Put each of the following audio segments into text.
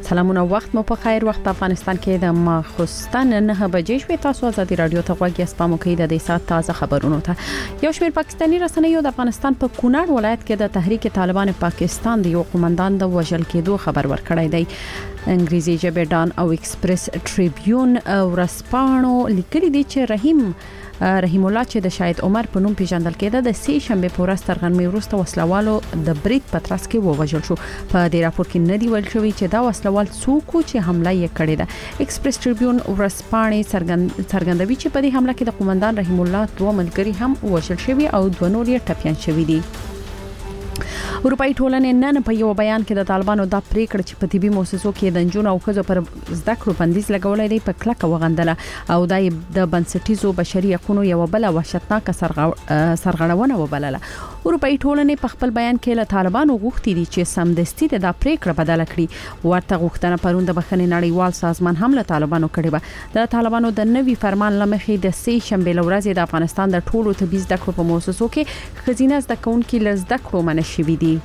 سلامونه وخت مو په خیر. وخت افغانستان کې د ماخوستن 9 بجې شوې. تاسو آزادي رادیو ته غوږ یاست. په موکې د دې سات تازه خبرونو ته یو شمېر پاکستاني رسنیو د افغانستان په کونړ ولایت کې د تحریک طالبان پاکستان د یو قومندان د وژل کېدو خبر ورکړی دی. انګریزي ژبه ډان او ایکسپریس ټریبیون ورسپانو لیکلي دي چې رحیم الله چې د شاهد عمر په نوم پیژندل کېده د سې شنبه په ورځ تر غرمې وروسته وسلوالو د برید په ترڅ کې ووژل شو. په دې راپور کې نه دی ویل شوی چې دا وسلوال څوک چې حمله یې کړې ده. ایکسپریس ټریبیون ورسپانې څرګندوي چې په دې حمله کې د قومندان رحیم الله دوه ملګري هم وژل شوي او دوه نور یې ټپيان شوي دي. اروپאי ټولنې نن په یو بیان کې د طالبانو د پریکړه چې په طبي مؤسسو کې د جنونو او خزو پر زده کړو بندیز لګولای دی په کلکه وغندله او د بنسټیزو بشري حقوقو یو بل وحشتناک سرغړونه وبلله. اروپאי ټولنې په خپل بیان کې له طالبانو غوښتي دي چې سمدستي د پریکړه بدل کړي. ورته غوښتنه پروند د بخښنې نړیوال سازمان هم له طالبانو کړې و. د طالبانو د نوي فرمان لمخې د سې شنبه لورځ د افغانستان د ټولو طبي زده کړو په مؤسسو کې خزینه زده کوونکي لزده کړو منشوي دي.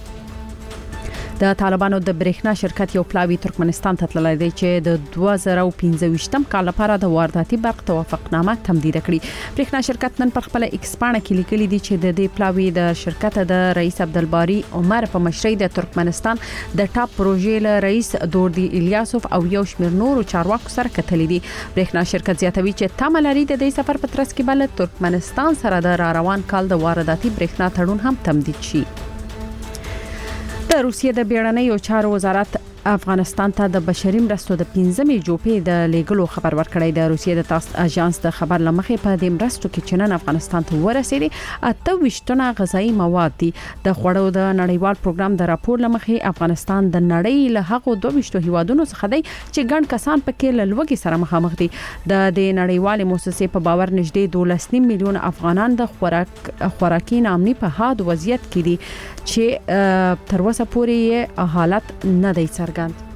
د طالبانو د برېښنا شرکت یو پلاوی ترکمنستان ته تللی دی چې د 2015 کال لپاره د وارداتي برق توافقنامه تمدید کړي. برېښنا شرکت نن پر خپل ایکس پاڼه کې لیکلي دي چې د دې پلاوی د شرکت د رئیس عبدالباری عمر په مشرۍ د ترکمنستان د ټاپ پروژې له رئیس دوردی الیاسوف او یو شمېر نورو چارواکو سره کتلي دي. برېښنا شرکت زیاتوي چې تمه لري د دې سفر په ترڅ کې بل ترکمنستان سره د روان کال د وارداتي برېښنا تړون هم تمدید شي. د روسیې د بیړنیو چارو وزارت افغانستان ته د بشري مرستو د 15 جوپې د لیګلو خبر ورکړی. د روسیې د تاس اژانس د خبر لمخې په دې مرستو کې چنن افغانستان ته ورسېدي 28 ټنه غذایی مواد دي. د خوړو د نړیوال پروګرام د راپور لمخې افغانستان د نړۍ له هغو 22 هیوادونو څخه دی چې ګڼ کسان پکې له لوږې سره مخامخ دي. د دې نړیوال مؤسسې په باور نږدې 12 میلیون افغانان د خوراکي نامني په حاد وضعیت کې دي چې تر اوسه پورې حالت نه دی څرګند.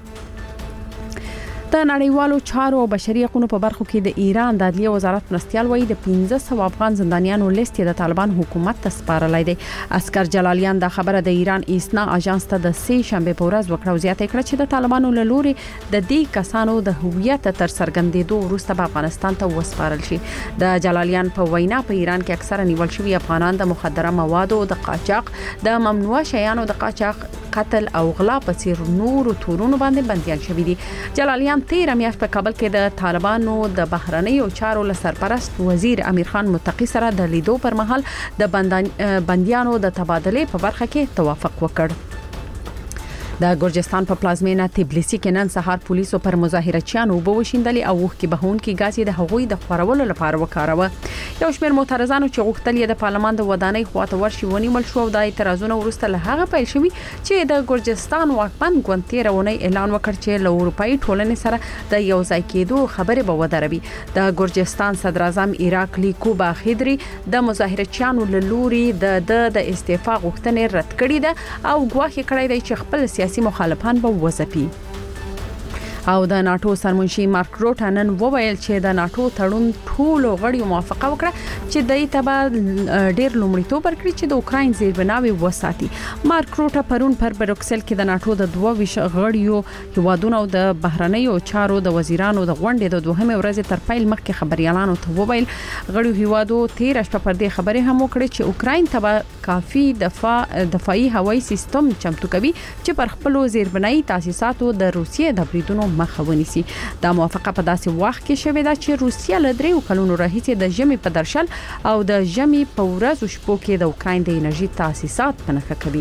د نړیوالو چارو او بشري حقوقو په برخو کې د ایران د عدلیه وزارت مرستيال وایي د 1500 افغان زندانیانو لیست د طالبان حکومت ته سپارلای دی. اسکر جلالیان دا خبره د ایران ایسنا اژانس ته د سې شنبه په ورځ وکړه او زیاته کړه چې د طالبانو له لوري د دې کسانو د هویت تر څرګندېدو وروسته په افغانستان ته وسپارل شي. د جلالیان په وینا په ایران کې اکثره نیول شوی افغانان د مخدره موادو د قاچاق د ممنوعه شیانو د قاچاق قتل او غلا په څیر نورو تورونو باندې بنديان شوی دي. جلالیان 13 میاشت په کابل کې د طالبانو د بهرنیو چارو له سرپرست وزیر امیر خان متقی سره د لیدو پر مهال د بنديانو د تبادله په برخه کې توافق وکړ. د ګورجستان په پلازمینه تبلیسی کې نن سهار پولیسو پر مظاهرچیانو وبوشیندل او وښکي بهونکي غازي د هغوی د خورولو لپاره وکاروه. یو شمېر معترضانو چې غوښتل یې د پارلمان د ودانۍ خواته ورشي ونیول شو او د اعتراضونو وروسته له هغه پیل شوی چې د ګورجستان واکمن ګوند 13 اونۍ اعلان وکړ چې له اروپאי ټولنې سره د یو ځای کېدو خبرې به ودروي. د ګورجستان صدر اعظم ایراکلی کوبا خیدری د مظاهرچیانو له لوري د استعفا غوښتنې رد کړې ده او ګواښ کړی دی چې خپل سیاسي مخالفان به وځپي. او د ناتو سرمنشي مارک روټ نن وویل چې د ناتو تړون ټولو غړیو موافقه وکړه چې دای ته ډېر لومړیتوب ورکړي چې د اوکراین زیربناوي وساتي. مارک روټ پرون پر بروکسل کې د ناتو د 22 غړیو هیوادونو د بهرنیو چارو د وزیرانو د غونډې د دوهمه ورځ تر پیل مخکې خبريالانو ته وویل غړیو هیوادو 13 شپه پر دې خبره هم وکړه چې اوکراین ته کافي دفاعي هوایي سیستم چمتو کوي چې پر خپل زیربنایي تاسیساتو د روسیې د بریدونو مخه ونیسي. دا موافقه په داسې وخت کې شوې ده چې روسیه له 3 کلونو راهیسې د ژمي په درشل او د ژمي په ورځو شپو کې د اوکراین د انرژي تاسیسات په نښه کوي.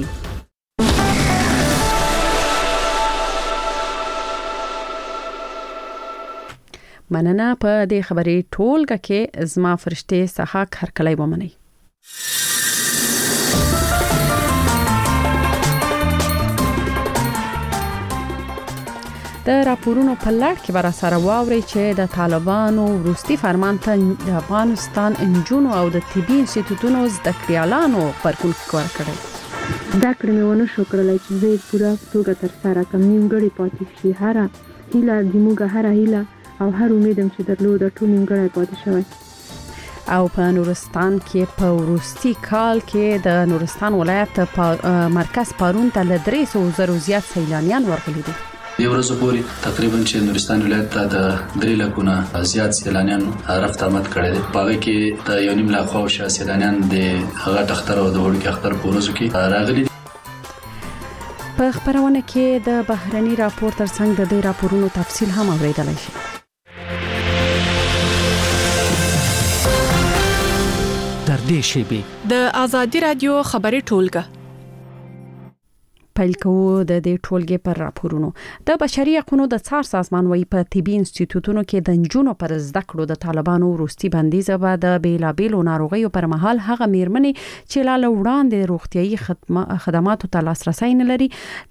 مننه په دې خبرې ټولګه کې زما فرشته سحاق هرکلی ومني. د راپورونو په لړ کې بر سره واوري چې د طالبانو وروستي فرمان ته د افغانستان انجونو او د طبي انسټیټوټونو زده کړیالانو پرکول ورکړي. دا کړمه ونه شو کړلای چې زه پوره توګه تر سره کم نیمګړی پاتې شي. هره هیله د موږ هره هیله او هر امیدم چې درلود ټول نیمګړی پاتې شوی. او په نورستان کې په وروستي کال کې د نورستان ولایت مرکز پارون ته له 300 زیات سیلانیان ورغلي دي. د ورځو پورې تقریبا چې نورستان ولایت ته د 3 لکونه زیات سیلانیان رفت آمد کړي دي. په هغه کې د 1.5 لک خو سیلانیان د هغه اختر او د وړوکي اختر په ورځو کې راغلي. په خبرونه کې د بهرني راپور ترڅنګ د دې راپورونو تفصیل هم اوریدلای شئ. در دې شیبه د آزادي رادیو خبري ټولګه پیل کوو د دې ټولګې پر راپورونو. د بشري حقوقو د څار سازمان وايي په طبي انسټیټیوټونو کې د نجونو پر زده کړو د طالبانو وروستي بندیزه به د بیلابېلو ناروغیو پر مهال هغه میرمنې چې لا وړاندې روغتيایي خدماتو ته لاسرسي نه لري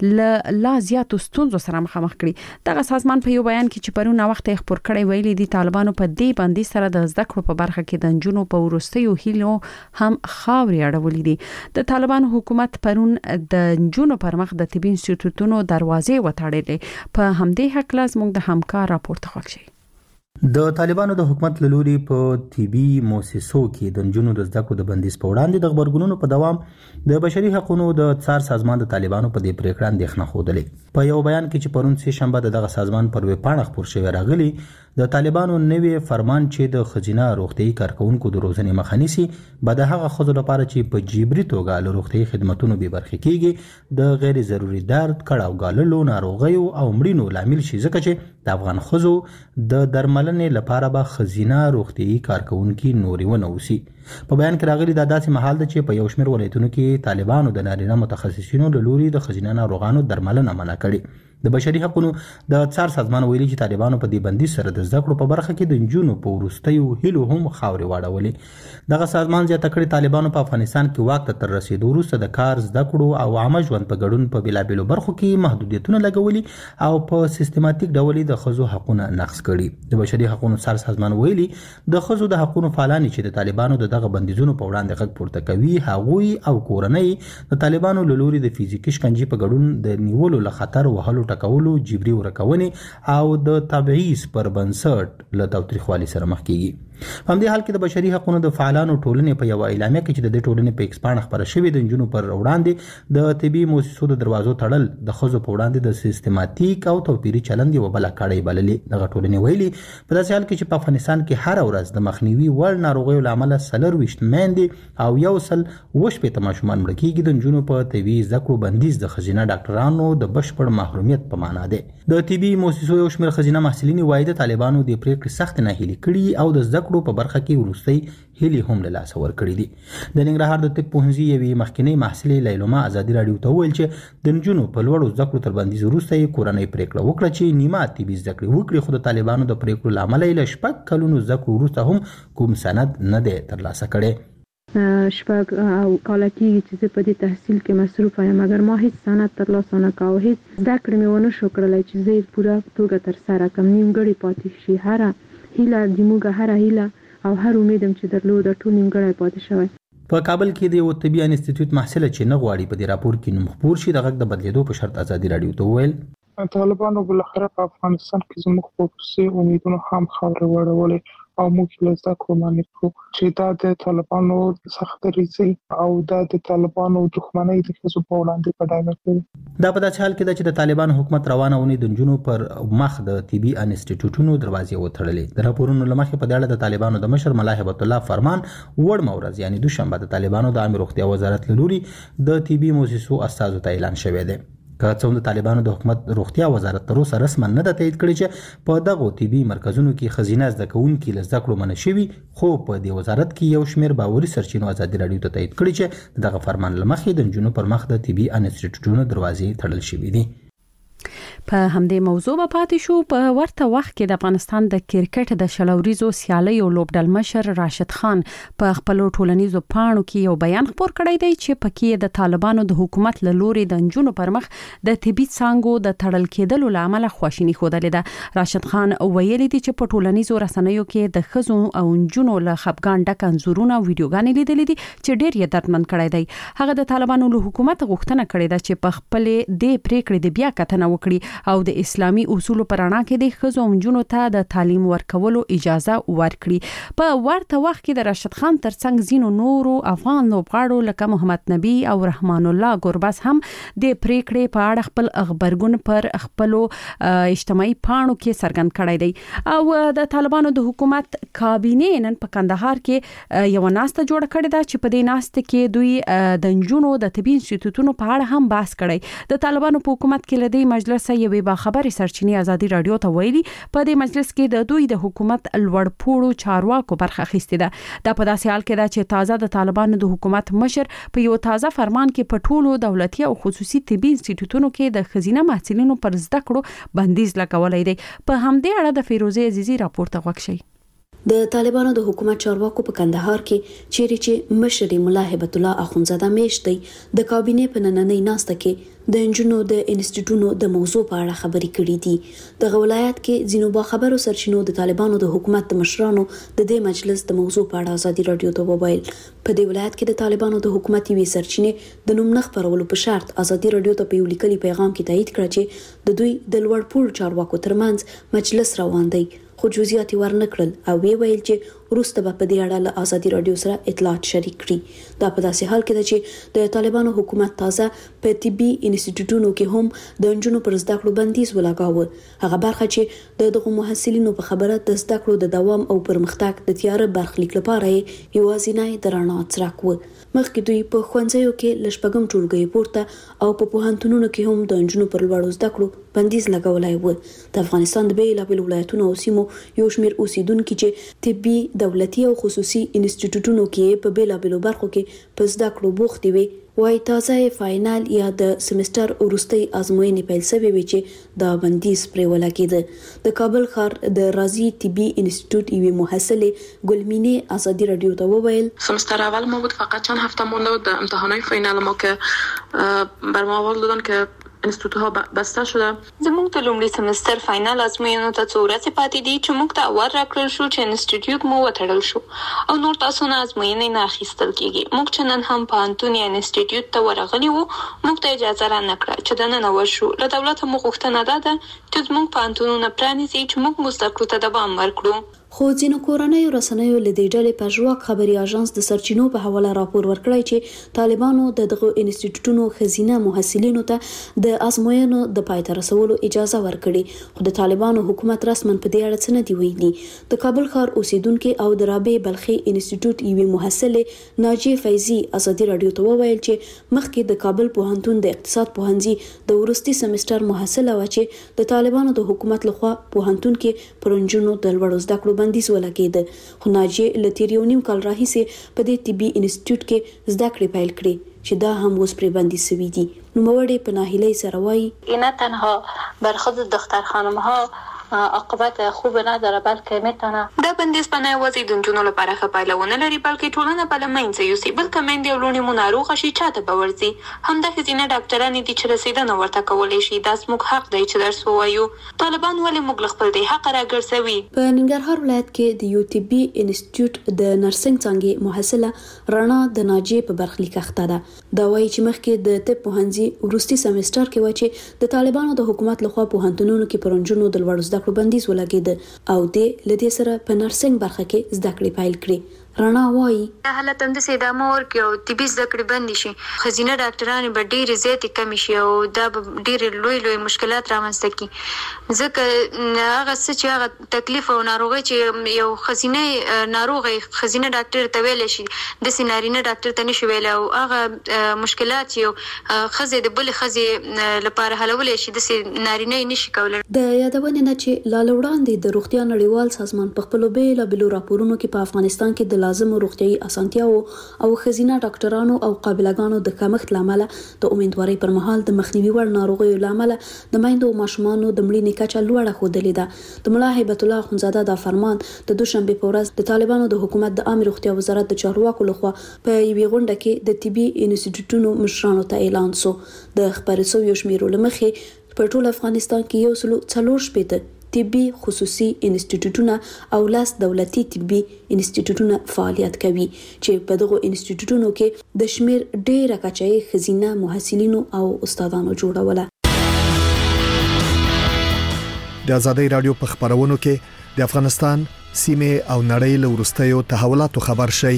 لا زیاتو ستونزو سره مخامخ کړي. دغه سازمان په یو بیان کې چې پرونه وخت یې خبر کړی ویلي دي طالبانو په دې بندیز سره د زده کړو په برخه کې د نجونو په وروستیو هیلو هم خاورې اړولې دي. د طالبانو حکومت پرون د نجونو پر مخ د طبي انسټیټیوټونو دروازې وتړلې. په همدې حق لازم د همکار راپورته خوښ شي. د طالبانو د حکومت لوري په طبي مؤسسو کې د نجونو د زده کړو د بندیز په وړاندې د خبرګونونو په دوام د بشري حقوقو د څار سازمان د طالبانو په دې پریکړه اندېښنه خوده. په یو بیان کې چې پرون سه شنبه دغه سازمان پر ویب پاڼه خبر شوی راغلی د طالبانو نوې فرمان چې د خزینه روغتيایي کارکونکو د روزنې مخه نیسي به د هغه خزو لپاره چې په جبري توګه له روغتيایي خدماتو به برخه کیږي د غیر ضروري درد کړهو غاللو ناروغیو او مړینو لامل شي ځکه چې د افغان خزو د درملنې لپاره به خزینه روغتيایي کارکونکو نوري ونوسي. په بیان کې راغلي د داسې محل د چې په یو شمېر ولایتونو کې طالبانو د نارینه متخصصینو له لوري د خزینه ناروغانو درملنه منع کړي. د بشري حقوقو د څار سازمان ویلي چې طالبانو په دې بندیز سره د زده کړو په برخه کې د نجونو په ورستیو هیلو هم خاورې واړولې. دغه سازمان زیاته کړي طالبانو په افغانستان کې واک ته تر رسیدو وروسته د کار زده کړو او عامه ژوند په ګډون په بیلابېلو برخو کې محدودیتونه لګولي او په سیستماتیک ډول د خزو حقوقونه نقض کړي. د بشري حقوقو څار سازمان ویلي د خزو د حقوقو فعالان چې د طالبانو دغه بندیزونو په وړاندې غږ پورته کوي هغوی او کورنۍ د طالبانو له لوري د فزیکي شکنجې په ګډون د نیولو له خطر وهلو ټکولو جبري ورکونې او د تبعیض پر بنسټ له تاوتریخوالي سره مخ کیږي. په همدې حال کې د بشري حقوقو د فعالانو ټولنې په یو اعلامیه کې چې د ټولنې په ایکسپانډ خبره شوې د نجونو پر وړاندې د طبي مؤسسو د دروازو تړل د خزو په وړاندې د سیستماتیک او توپیري چلند یو بل کړی بللې. دغه ټولنې ویلي په داسې حال کې چې په افغانستان کې هر ورځ د مخنیوي وړ ناروغیو لامل 24 میندې او 118 ماشومان مړ کیږي. د نجونو په طبي زده کړو بندیز د خزینه ډاکټرانو د بشپړ محرومیت په معنا ده. د طبي مؤسسو یو شمېر خزینه محصلین وايي د طالبانو د پریکړې سخت نه هلي کړي او د زده کړو په برخه کې ورستۍ هلي هم له لاس ور کړې دي. د ننګرهار د طب پوهنځي یوې مخکینی محصلې لیلوما آزادي رادیو ته وویل چې د نجونو په لوړو زده کړو تر بندیز وروسته یې کورنۍ پریکړه وکړه چې نیمه طبي زده کړې وکړي خو د طالبانو د پریکړو لامل یې له 6 کلونو زده کړو وروسته هم کوم سند نه دی ترلاسه کړی. شپږ او کاله کېږي چې زه په دې تحصیل کې مصروفه یم مګر ما هیڅ سند ترلاسه نه کاوه. هیڅ زده کړې مې ونه شو کړلی چې زه یې پوره توګه ترسره کړم. نیمګړې پاتې شي. هره هیله زموږ هره هیله او هر امید چې درلود ټول نیمګړی پاتې شوی. په کابل کې د یو طبي انسټیټیوټ محصله چې نه غواړي په دې راپور کې نوم خپور شي د غږ د بدلیدو په شرط آزادي رادیو ته وویل طالبانو بالاخره په افغانستان کې زموږ په پرسي امیدونو هم خاورې واړولې او موږ له زده کړو منع کړو چې دا د طالبانو سخت ریزي او دا د طالبانو دښمنۍ د ښځو په وړاندې په ډاګه کوي. دا په داسې حال کې ده چې د طالبانو حکومت روانه اونۍ د نجونو پر مخ د طبي انسټیټیوټونو دروازې وتړلې. د راپورونو له مخې په دې اړه د طالبانو د مشر ملا هیبت الله فرمان وړمه ورځ یعنی دوشنبه د طالبانو د عامه روغتیا وزارت له لوري د طبي مؤسسو استازو ته اعلان شوی دی. که څومره د طالبانو د حکومت روغتیا وزارت تر اوسه رسما نه د تایید کړی چې په دغه طبي مرکزونو کې خزینه زده کوونکي له زده کړو منع شوي خو په دې وزارت کې یو شمېر باوري سرچینو آزادي رادیو ته تایید کړی چې دغه فرمان له مخې د نجونو پر مخ د طبي انسټیټیوټونو دروازې تړل شوي دي. په همدې موضوع به پاتې شو. په ورته وخت کې د افغانستان د کرکټ د شلوریزو سیالیو لوبډل مشر راشد خان په خپل ټولنیزو پاڼو کې یو بیان خپور کړی دی چې پکې د طالبانو د حکومت له لوري د نجونو پر مخ د طبي څانګو د تړل کېدلو لامل خواشینی خوده ده. راشد خان ویلي دی چې په ټولنیزو رسنیو کې د خزو او نجونو له خپګان ډک انځورونه او ویډیوګانې لیدلې دي چې ډېر یې دردمن کړی دی. هغه د طالبانو له حکومت غوښتنه کړې ده چې په خپل د پریکړې د بیا کتنه وکړي ورکړي او د اسلامي اصولو پر اړه کې د ښځو او نجونو ته د تعلیم ورکولو اجازه ورکړي. په ورته وخت کې د راشد خان ترڅنګ ځینو نورو افغان لوبغاړو لکه محمد نبی او رحمان الله ګوربز هم د پریکړې په اړه خپل خبرګون پر خپل اجتماعي پاڼو کې څرګند کړی دی. او د طالبانو د حکومت کابینه نن په کندهار کې یو ناسته جوړ کړې ده چې په دې ناسته کې دوی د نجونو د طبي انسټیټیوټونو په اړه هم بحث کړی. د طالبانو په حکومت کې لدی مجلس یوې باخبري سرچینې ازادي رادیو ته ویلي په دې مجلس کې د دوی د حکومت لوړپوړو چارواکو برخه اخیستې ده. دا په داسې حال کې ده چې تازه د طالبانو د حکومت مشر په یو تازه فرمان کې په ټولو دولتي او خصوصي طبي انسټیټیوټونو کې د ښځینه محصلینو پر زده کړو بندیز لګولای دی. په همدې اړه د فیروزه عزیزی راپور ته غوښ شي. د طالبانو د حکومت چارواکو په کندهار کې چیرې چې مشر ملا هبت الله اخونزاده میشت دی د کابینه په نننۍ ناسته کې د انجونو د انسټیټیوټونو د موضوع په اړه خبرې کړې دي. د ولایت کې ځینو باخبرو سرچینو د طالبانو د حکومت د مشرانو د دې مجلس د موضوع په اړه ازادي رادیو ته وویل. په دې ولایت کې د طالبانو د حکومت وی سرچینې د نوم نه خبرولو په شرط ازادي رادیو ته په یو لیکلي پیغام کې تایید کړ چې د دوی د لوړپوړو چارواکو ترمنځ مجلس روان دی، خو جزئیات ورنکړل او ویل چې وروسته به په دې اړه له ازادي رادیو سره اطلاعات شریک کړي. دا په داسې حال کې ده چې د طالبانو حکومت تازه په طبي انسټیټیوټونو کې هم د انجونو پر زده کړو بندیز ولګاوه. هغه برخه چې دغه محصلینو په خبره د زده کړو د دوام او پرمختګ د تیار برخلیک لپاره یوازینی د رڼا څرک و. مخکې دوی په ښوونځیو کې لشپږم ټولګي پورته او په پوهنتونونو کې هم د انجونو پر لوړو زده کړو بندیز لګولای و. د افغانستان د بیلابیلو ولایتونو او سیمو یو شمېر اوسیدونکو چې طبي دولتي او خصوصي انسټیټیوټونو کې په بیلابیلو برخو کې په زده کړو بوخت وي وای تازه فاینل یا د سمستر وروستي ازموینې پیل شوې وي چې د بندیز پرې ولګېده. د کابل ښار د رازي طبي انسټیټیوټ یوې محصله ګلمینه ازادي رادیو ته وویل سمستر اول ما بود فقط چند هفته مونده بود امتحانات فاینال ما که بر ما آورد دادن که انستیتوت ها بسته شده. زموږ د لومړي سمستر فاینل ازموینو ته څو ورځې پاتې دي چې موږ ته ور راکړل شو چې انسټیټیوټ مو وتړل شو او نور تاسو نه ازموینې نه اخیستل کیږي. موږ چې نن هم پوهنتون یا انسټیټیوټ ته ورغلي وو موږ ته اجازه را نه کړه چې دننه ورشو. له دولته مو غوښتنه ده چې زموږ پوهنتونونه پرانیزي چې موږ مو زده کړو ته دوام ورکړو. خو ځینو کورنیو رسنیو له دې ډلې په ژواک خبري اژانس د سرچینو په حواله راپور ورکړی چې طالبانو دغه انسټیټیوټونو خزینه محصلینو ته د ازموینو د پای ته رسولو اجازه ورکړي. خو د طالبانو حکومت رسمن په دې اړه څه نه دی ویلي. د کابل ښار اوسیدونکو او د رابعه بلخي انسټیټیوټ یوې محصله ناجیه فیضی ازادي رادیو ته وویل چې مخکې د کابل پوهنتون د اقتصاد پوهنځي د ورستي سمستر محصله و چې د طالبانو د حکومت لخوا پوهنتون کې پرونجونو د لوړو زده کړو بندیز ولګید. خو ناجیه له تیر یو نیم کال راهیسې په دې طبي انسټیټیوټ کې زده کړې پیل کړې چې دا هم اوس پرې بندیز شوي دي. نوموړې په ناهیلۍ سره وایي نه تنها برخود دختر خانم ها عاقبت خوب نداره بلکه میتونه دا بندیز په نه یوازې د نجونو لپاره ښه پایله ونه لري بلکې ټولنه په له منځه یوسي. بلکې میندې او لوڼې مو ناروغه شي چاته به ورځي. همدا ښځینه ډاکټرانې دي چې رسېدنه ورته کولی شي. دا زموږ حق دی چې درس ووایو. طالبان ولې موږ له خپل دې حقه راګرځوي؟ په ننګرهار ولایت کې د یو طبي انسټیټیوټ د نرسنګ څانګې محصله رڼا د ناجیه په برخلیک اخته ده. دا وایي چې مخکې د طب پوهنځي وروستي سمستر کې و چې د طالبانو د حکومت لخوا پوهنتونونو کې پرونجونو د لوړو زده کړو بندیز ولګید او د لدې سره په نرسنګ برخه کې زده کړې پیل کړې. رڼا وایي حالت هم د ادامه ورکړي او طبي زده کړې بندې شي. ښځینه ډاکټرانې به ډېرې زیاتې کمې شي او دا به ډېرې لوی مشکلات رامنځته کړي. ځکه هغه څه چې هغه تکلیف او ناروغي چې یو ښځینه ناروغه ښځینه ډاکټر ته ویلی شي داسې نارینه ډاکټر ته نشي ویلی او هغه مشکلات چې یو ښځې د بلې ښځې لپاره حلولی شي داسې نارینه یې نشي کولی. د یادونې نه چې لاله وړاندې د روغتیا نړیوال سازمان په خپلو بیلابیلو راپورونو کې په افغانستان کې د لازمو روغتیايي اسانتیاو او ښځینه ډاکټرانو او قابلګانو د کمښت لامل د امیدوارۍ پر مهال د مخنیوي وړ ناروغیو لامل د میندو او ماشومانو د مړینې کچه لوړه ښودلې ده. د ملا هبت الله اخونزاده دا فرمان د دوشنبه په ورځ د طالبانو د حکومت د عامه روغتیا وزارت د چارواکو لخوا په یوې غونډه کې د طبي انسټیټیوټونو مشرانو ته اعلان شو. د خبرې شویو شمیرو لمخې په ټول افغانستان کې 140 طبي خصوصي انسټیټیوټونه او 10 دولتي طبي انسټیټیوټونه فعالیت کوي چې په دغه انسټیټیوټونو کې د شمیر ډېره کچه ښځینه محصلینو او استادانو جوړوله. د ازادۍ رادیو په خبرونو کې د افغانستان سیمه او نړۍ له ورستیو تحولاتو خبر شي.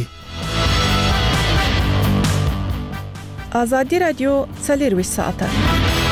ازادي رادیو 24 ساعته.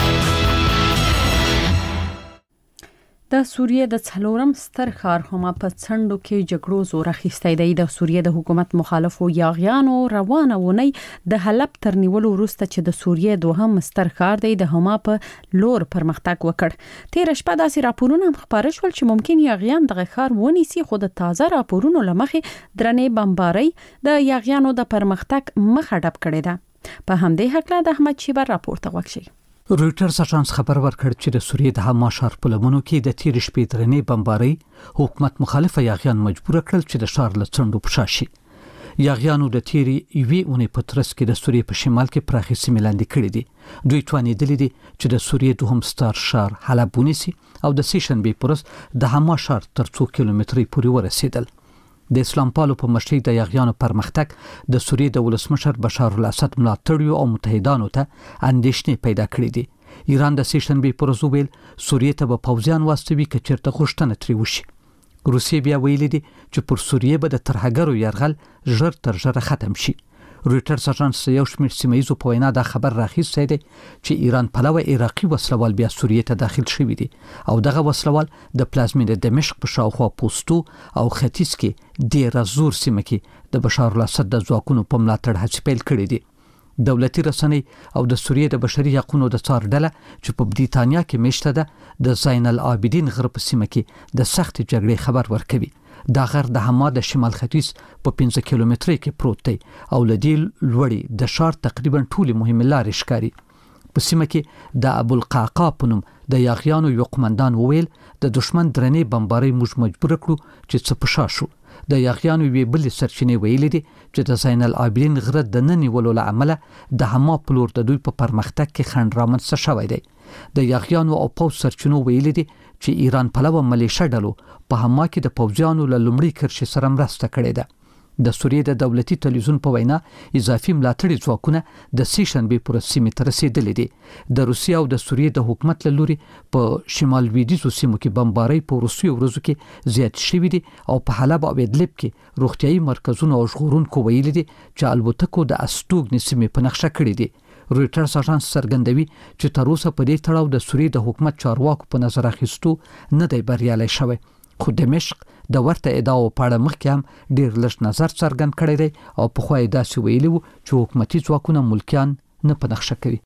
د سوریه د څلورم ستر ښار هما په څنډو کې جګړو زور اخیستی دی. د سوریه د حکومت مخالفو یاغیانو روانه ونی د حلب تر نیولو وروسته چې د سوریه دوهم ستر ښار دی د هما په لور پرمختګ وکړ. تیر شپه داسې راپورونه خبره شول چې ممکن یاغیان دغه ښار ونیسي، خو د تازه راپورونو لمخې درنې بمبارۍ د یاغیانو د پرمختګ مخه ډب کړې ده. په همدې حق له احمد شیبر راپورته وکړي. رويټرز اژانس خبر ورکړ چې د سوریې د حما ښار په لمنو کې د تیر شپې درنې بمبارۍ حکومت مخالفه یاغیان مجبور کړل چې د ښار له څنډو پښه شي. یاغیانو د تیری یوې اونۍ په ترڅ کې د سوریې په شمال کې پراخې سیمې لاندې کړې دي. دوی توانېدلي دي چې د سوریې دوهم ستر ښار حلب ونیسي او د سې شنبې په ورځ د حما ښار تر 2 کیلومترۍ پورې ورسېدل. د اسلام پالو په مشرۍ د یاغیانو پرمختګ د سوریې د ولسمشر بشار الاسد ملاتړیو او متحدانو ته اندېښنې پیدا کړې دي. ایران د سې شنبې پر ورځ ویل سوریې ته به پوځیان واستوي که چېرته غوښتنه ترې وشي. روسیې بیا ویلي دي چې پر سوریې به د ترهګرو یرغل ژر تر ژره ختم شي. رويټرز اژانس یو شمېر سیمایزو په وینا دا خبر راخیستی دی چې ایران پلوه عراقي وسلوال بیا سوریې ته داخل شوي دي او دغه وسلوال د پلازمینې دمشق په شاوخوا پوسټو او ختیځ کې ډیر زور سیمه کې د بشار الاسد د ځواکونو په ملاتړ هڅې پیل کړې دي. دولتي رسنۍ او د سوریې د بشري حقوقو د څار ډله چې په بریتانیا کې میشته ده د زین العابدین غر په سیمه کې د سخت جګړې خبر ورکوي. دا غر د حما د شمال ختیځ په 15 کیلومترۍ کې پروت دی او لدی لوړی د شار تقریبا ټولي مهمه لارې ښکاري. په سیمه کې د ابو القعقاع په نوم د یاغیانو یو قومندان وویل د دشمن درنې بمبارۍ موږ مجبور کړو چې څه پښا شو. د یاغیانو وی بل سرچینې ویلي دي چې د زین العابدین غره د نن نیولو له امله د حما په لور د دوی په پرمختګ کې خنډ رامنځته شوی دی. د یاغیانو او پوځ سرچینو ویلي دي چې ایران پلوه ملیشه ډلو په حما کې د پوځیانو له لومړي کرښې سره مرسته کړې ده. د سوریې د دولتي تلویزیون په وینا اضافي ملاتړي ځواکونه د سې شنبې پر سیمې ته رسیدلي دي. د روسیې او د سوریې د حکومت له لوري په شمال لویدیځو سیمو کې بمبارۍ په وروستیو ورځو کې زیات شوي دي او په حلب او ادلب کې روغتیايي مرکزونه او ژغورونکو ویلي دي چې الوتکو د استوګنې سیمې په نقشه کړې دي. رويټرز اژانس څرګندوي چې تر اوسه په دې تړاو د سوریې د حکومت چارواکو په نظر اخیستو نه دی بریالي شوی، خو دمشق د ورته ادعاو په اړه مخکې هم ډیر لږ نظر څرګند کړی دی او په خو یې داسې ویلي وو چې حکومتي ځواکونه ملکیان نه په نقشه کوي.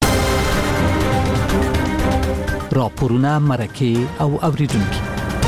راپورونه مرکه او اوریدونکي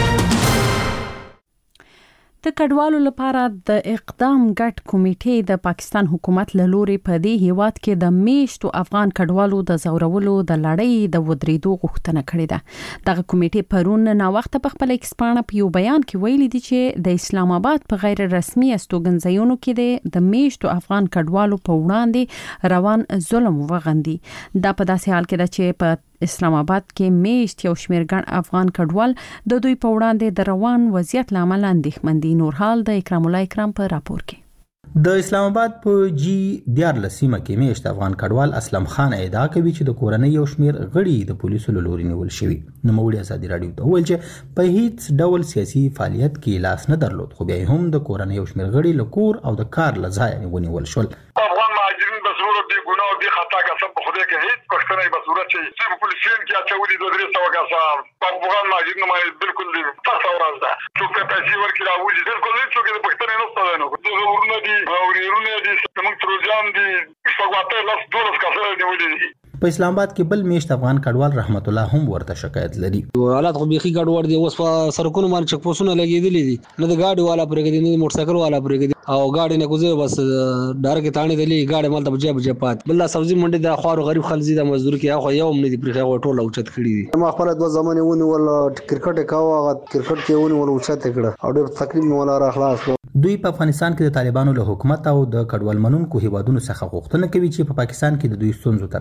د کډوالو لپاره د اقدام ګډ کمیټې د پاکستان حکومت له لوري په دې هیواد کې د میشتو افغان کډوالو د زورولو د لړۍ د ودریدو غوښتنه کړې ده. دغه کمیټې پرون نا وخت په خپل ایکسپانه په یو بیان کې ویلي دي چې د اسلام آباد په غیر رسمي استوګنځایونو کې د میشتو افغان کډوالو په وړاندې روان ظلم وغندي. دا په داسې حال کې ده چې په اسلام آباد کې میشت یو شمېر ګڼ افغان کډوال د دوی په وړاندې د روان وضعیت لامل اندېښمن دي. نور حال د اکرام الله اکرام په راپور کې. د اسلام آباد په جی 14 سیمه کې میشت افغان کډوال اسلم خان ادعا کوي چې د کورنۍ یو شمېر غړي د پولیسو له لوري نیول شوي. نوموړي ازادي رادیو ته وویل چې په هیڅ ډول سیاسي فعالیت کې لاس نه درلود، خو بیا هم د کورنۍ یو شمېر غړي له کور او د کار له ځایه ونیول شول. افغان مهاجرین به صورت دی ګناه دی خطا کسب په خوده کې هیڅ پښتنه به صورت شي چې په پولیسین کې اچولي 200 کسان افغان مهاجرین ما بالکل دی تاسو ورځه چې په پیسې ورکړي راوځي بالکل نه چې د پښتنه نه ستاسو نه ورونه دي او ورونه دي موږ ترجان دي څنګه لاس 12 کسان نیولې دي. په اسلام آباد کې بل میشت افغان کډوال رحمت الله هم ورته شکایت لري. حالات خو بيخي ګډوډ دي، اوس په سرکونو باندې چک پوسونه لګېدلې دي، نه د گاډي والا پرېږدي نه د موټر سایکل والا پرېږدي او گاډي نه کوزه بس ډارګه تانه دي گاډي مال ته بجې پات بل سبزي منډي د خوارو غریب خلزي د مزدور کې خو یو نه دي پرې ټوله اوچت کړی دي. ما خپل د زمانه ونی ول کرکټ کاوه کرکټ کې ونی ول اوچت کړه او ډېر تقریبا ولا را خلاص. دوی په افغانستان کې د طالبانو له حکومت او د کډوال منونکو هیوادونو څخه غوښتنه کوي چې په پاکستان کې د دوی ستونزو ته رسیدنه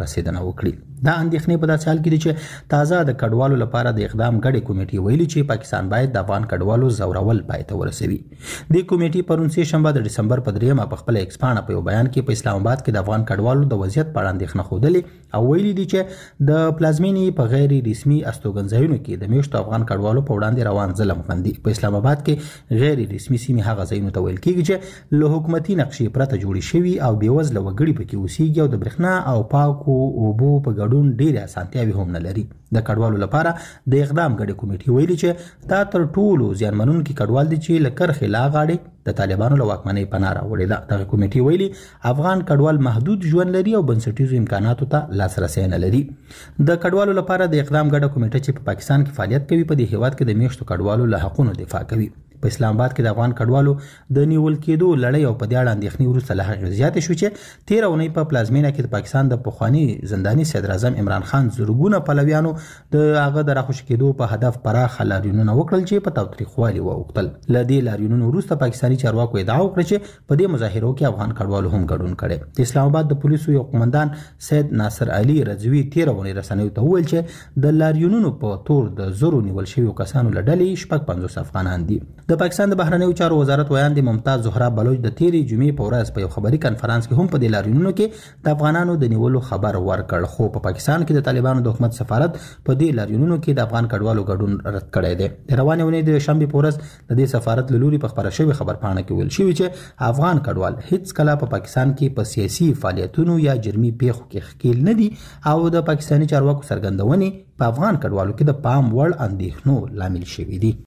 وکړي. دا اندېښنې په داسې حال کې دي چې تازه د کډوالو لپاره د اقدام غړي کمیټې ویلي چې پاکستان باید د افغان کډوالو زورول پای ته ورسوي. د کمیټې پرون سه شنبه د ډسمبر په 3 په خپل ایکس پاڼه په یو بیان کې په اسلام آباد کې د افغان کډوالو د وضعیت په اړه اندېښنه خوده او ویلي دي چې د پلازمینې په غیر رسمي استوګنځایونو کې د میشتو افغان کډوالو په وړاندې روان ظلم غندي. په اسلام آباد کې غیر رسمي سیمې هغه ځایونه ته ویل کېږي چې له حکومتي نقشې پرته جوړې شوي او بېوزله وګړي پکې اوسېږي او د برېښنا او پاکو اوبو په ګډون ډېرې اسانتیاوې هم نه لري. د کډوالو لپاره د اقدام غړي کمیټې ویلي چې دا تر ټولو زیانمنونکي کډوال دي چې له کرښې لا غاړې د طالبانو له واکمنۍ پناه راوړې ده. دغه کمیټې ویلي افغان کډوال محدود ژوند لري او بنسټیزو امکاناتو ته لاسرسی نه لري. د کډوالو لپاره د اقدام غړي کمیټه چې په پاکستان کې فعالیت کوي په دې هیواد کې د میشتو کډوالو له حقوقو دفاع کوي. په اسلام آباد کې د افغان کډوالو د نیول کېدو لړۍ او په دې اړه اندېښنې وروسته له هغې زیاتې شو چې 13 اونۍ په پلازمینه کې د پاکستان د پخواني زنداني صدر اعظم عمران خان زرګونه پلویانو د هغه د راخوشي کېدو په هدف پراخه لاریونونه وکړل چې په تاوتریخوالي ووختل. له دې لاریونونو وروسته پاکستاني چارواکو ادعا وکړه چې په دې مظاهرو کې افغان کډوالو هم ګډون کړي. د اسلام آباد د پولیسو یو قومندان سید ناصر علي رضوی 13 اونۍ رسنیو ته وویل چې د لاریونونو په تور د زرو نیول شویو کسانو له ډلې 50 افغانان دي. د پاکستان د بهرنیو چارو وزارت ویاند ممتاز زهرا بلوچ د تیرې جمعې په ورځ په یو خبري کانفرنس کې هم په دې لاریونونو کې د افغانانو د نیولو خبر ورکړ، خو په پاکستان کې د طالبانو د حکومت سفارت په دې لاریونونو کې د افغان کډوالو ګډون رد کړی دی. د روانې اونۍ د شنبې په ورځ د دې سفارت له لوري په خبره شوې خبرپاڼه کې ویل شوی چې افغان کډوال هیڅ کله په پاکستان کې په سیاسي فعالیتونو یا جرمي پیښو کې ښکیل نه دي او د پاکستاني چارواکو څرګندونې په افغان کډوالو کې د پام وړ اندېښنو لامل شوي دي.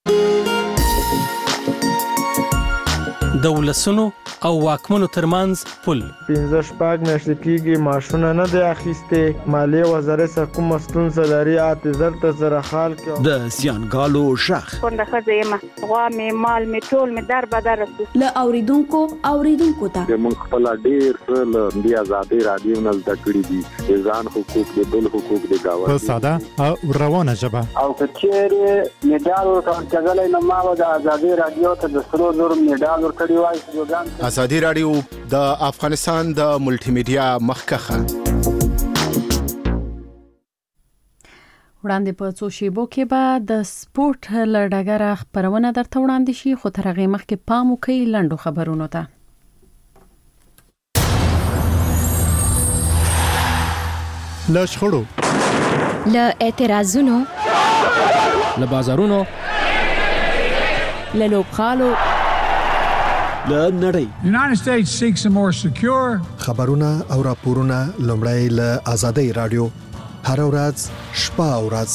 د ولسونو او واکمنو ترمنځ پل 15 میاشتې کېږي معاشونه نه دی اخیستې، مالیې وزارت څخه کومه ستونزه لري، اعتذار ته سره حال کې د زیانګالو ژغ کونډه ښځه یم، غوا مې مال مې ټول مې در بدر له اوریدونکو ته موږ خپل ډېر څه له دې ازادي رادیو نه زده کړي دي، ځان حقوق د بل حقوق د گاوند په ساده او روانه ژبه او کچېره میډال ورکړل کېدلای نو ما د ازادي رادیو ته د 100 میډال ورکړی وای. ازادي رادیو د افغانستان د ملټي میډیا مخکخه وړاندې په څو شیبو کې به د سپورت لړګره خبرونه درته وړاندې شي، خو تر هغه مخکې پام وکړئ لنډو خبرونو ته. له شخړو، له اعتراضونو، له بازارونو، له لوبغالو، له نړۍ. United States seeks a more secure خبرونه او راپورونه لومړی له ازادي رادیو هر ورځ شپه او ورځ.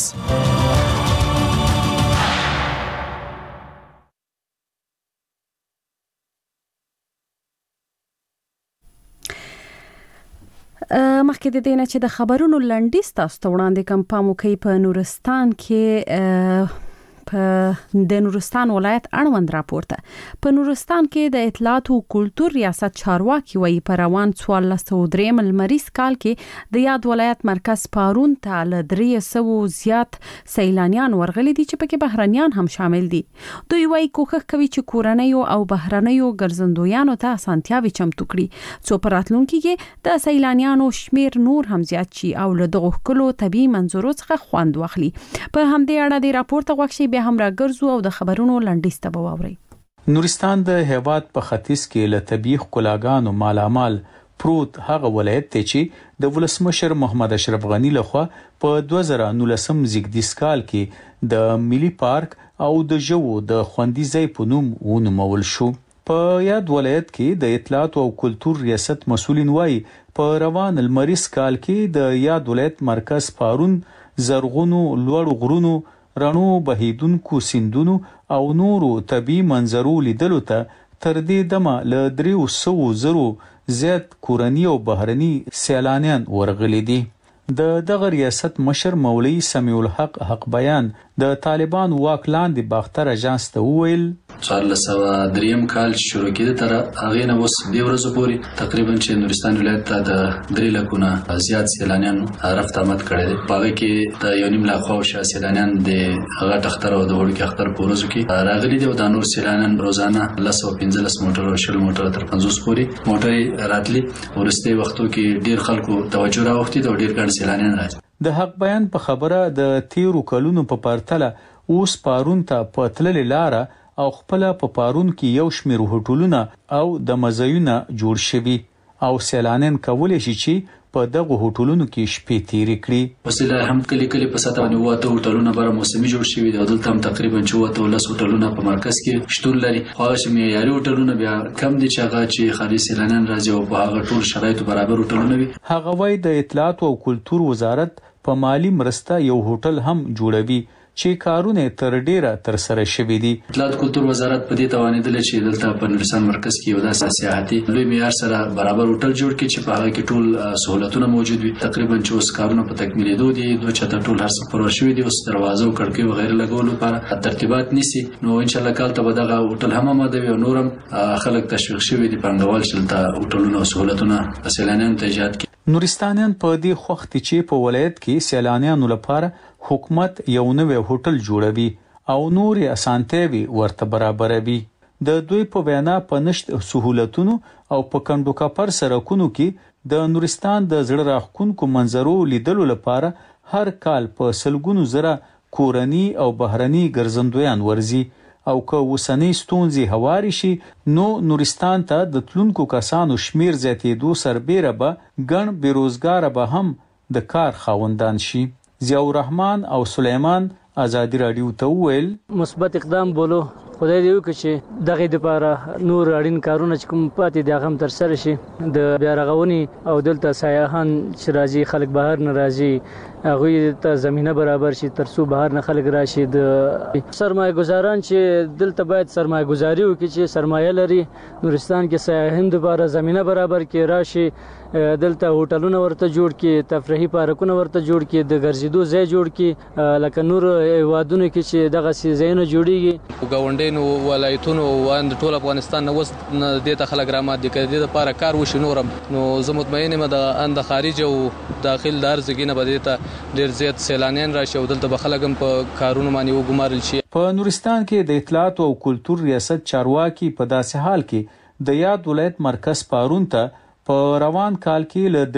مخکې د دې نه چې د خبرونو لنډیز تاسو ته وړاندې کوم، پام وکړئ په نورستان کې په د نورستان ولایت اړوند راپورته په نورستان کې د اطلاعات او کلتور ریاست چارواکي وایي په روان 1403 لمریز کال کې د یاد ولایت مرکز پارون ته له 300 زیات سیلانیان ورغلي دي چې پکې بهرنیان هم شامل دي. دوی وایي کوښښ کوي چې کورنیو او بهرنیو ګرځندویانو ته اسانتیاوي چمتو کړي څو په راتلونکي کې د سیلانیانو شمیر نور هم زیات شي او له دغه ښکلو طبي منظرو څخه خوند واخلي. په همدې اړه د راپورته غوښتي هم راګرځو او د خبرونو لنډیز ته واوري. نورستان د هیواد په ختیځ کې له طبیعي ښکلاګانو مالامال پروت هغه ولایت ته چې د ولسمشر محمد اشرف غنی لخوا په 2019 زیږدیز کال کې د ملي پارک او د ژوو د خوندي ځای په نوم ونومول شو. په یاد ولایت کې د اطلاعات او کلتور ریاست مسؤلین وایي په روان لمریز کال کې د یاد ولایت مرکز پارون زرغونو لوړ غرونو، رڼو بهیدونکو سیندونو او نورو طبیعي منظرو لیدلو ته تر دې دمه له 300,000 زیات کورني او بهرني سیلانیان ورغلي دي. د دغه ریاست مشر مولوی سمیع الحق حق بیان د طالبان واک لاندې باختر اژانس ته وویل 1403 کال شروع کېده تر هغه نه اوس د ورځې پورې تقریبا چې نورستان ولایت ته د 3 لکونه زیات سیلانیان رفت آمد کړي دي. په هغه کې د 1.5 لک خو سیلانیان د هغه تختر او د وړوکی اختر په ورځو کې راغلي دي او د نور سیلانیان روزانه 15 موټر او 60 موټر تر 50 پورې موټر راتلي. ورسته وختو کې ډیر خلکو توجه راوختي او ډیر ګڼ سیلانیان راځي. د حق بیان په خبره د تیرو کلونو په پرتله اوس پارون ته په تللې لاره او خپل په پارون کې یو شمېر هوټلونه او د مزایونه جوړ شوي او سیلانیان کولای شي چې په دغه هوټلونو کې شپې تیرې کړي. وسیله هم کلی په ساته باندې وته هوټلونه بر موسمي جوړ شوي دي. دلته هم تقریبا 14 هوټلونه په مرکز کې شتون لري. خو چې معیاري هوټلونه بیا کم دي چې هغه چې خالي سیلانیان راځي او په هغه ټول شرایطو برابر هوټلونه وي. هغه وایي د اطلاعات او کلتور وزارت په مالی مرسته یو هوټل هم جوړوي چې کارونه تر ډیره تر سره شوي دي. اطلاعات کلتور وزارت په دې توانیدل چې دلته په نورستان مرکز کې یو داسې سیاحتي لوی معیار سره برابر هوټل جوړ کړي چې په هغه کې ټول سہولتونه موجود وي. تقریبا چې اوس کارونه په تکمیلېدو دي. دوه چته ټول هر څه پرور شوي دي. اوس دروازه او کړکۍ وغیرہ لګولو لپاره ترتیبات نیسي. نو ان شاء الله کال ته به دغه هوټل هم آماده وي او نورم خلک تشویق شوي دي پنګوال چې دلته هوټلونه او سہولتونه سیلانیانو ته ایجاد کړي. نورستانیان په دې خوخت چې په ولایت کې سیلانیانو لپاره حکومت یو نوې هوټل جوړوي او نورې اسانتیاوي ورته برابروي. د دوی په وینا په نشت سہولتونو او په کندو کپر سرکونو کې د نورستان د زړه راښکونکو منظرو لیدلو لپاره هر کال په سلګونو زره کورني او بهرني ګرځندویان ورځي او که وسنۍ ستونزې هواري شي نو نورستان ته د تلونکو کسانو شمیر زیاتېدو سربیره به ګڼ بیروزګاره به هم د کار خاوندان شي. ضیاء الرحمن او سلیمان ازادي رادیو ته وویل مثبت اقدام بولو خدای دې وکړي چې دغه لپاره نور اړین کارونه چې کوم پاتې دي هغه هم تر سره شي. د بیا رغونی او دلته سیاحان چې راځي خلک بهر نه راځي هغه ته زمينه برابر شي تر څو بهر نه خلک راشي. د سرمایه گزاران چې دلته باید سرمایه گزاري وکړي چې سرمایه لري نورستان کې سیاحین لپاره زمينه برابر کې راشي. دلته هوټلونه ورته جوړ کې تفریحي پارکونه ورته جوړ کې د ګرځېدو ځای جوړ کې لکه نور وادونه کې چې دغه سیزونه جوړیږي. ګاونډینو ولایتونو وان د ټول افغانستان نو وس د ته خلک را ماده کې د لپاره کار وشي نورم نو زه مطمئن یم د خارج او داخل دار زګینه بده ته ډیر زیات سیلانیان راشي او دلته به خلک هم په کارونو باندې وګمارل شي. په نورستان کې د اطلاعات او کلتور ریاست چارواکي په داسې حال کې د یاد ولایت مرکز پارون ته په روان کال کې له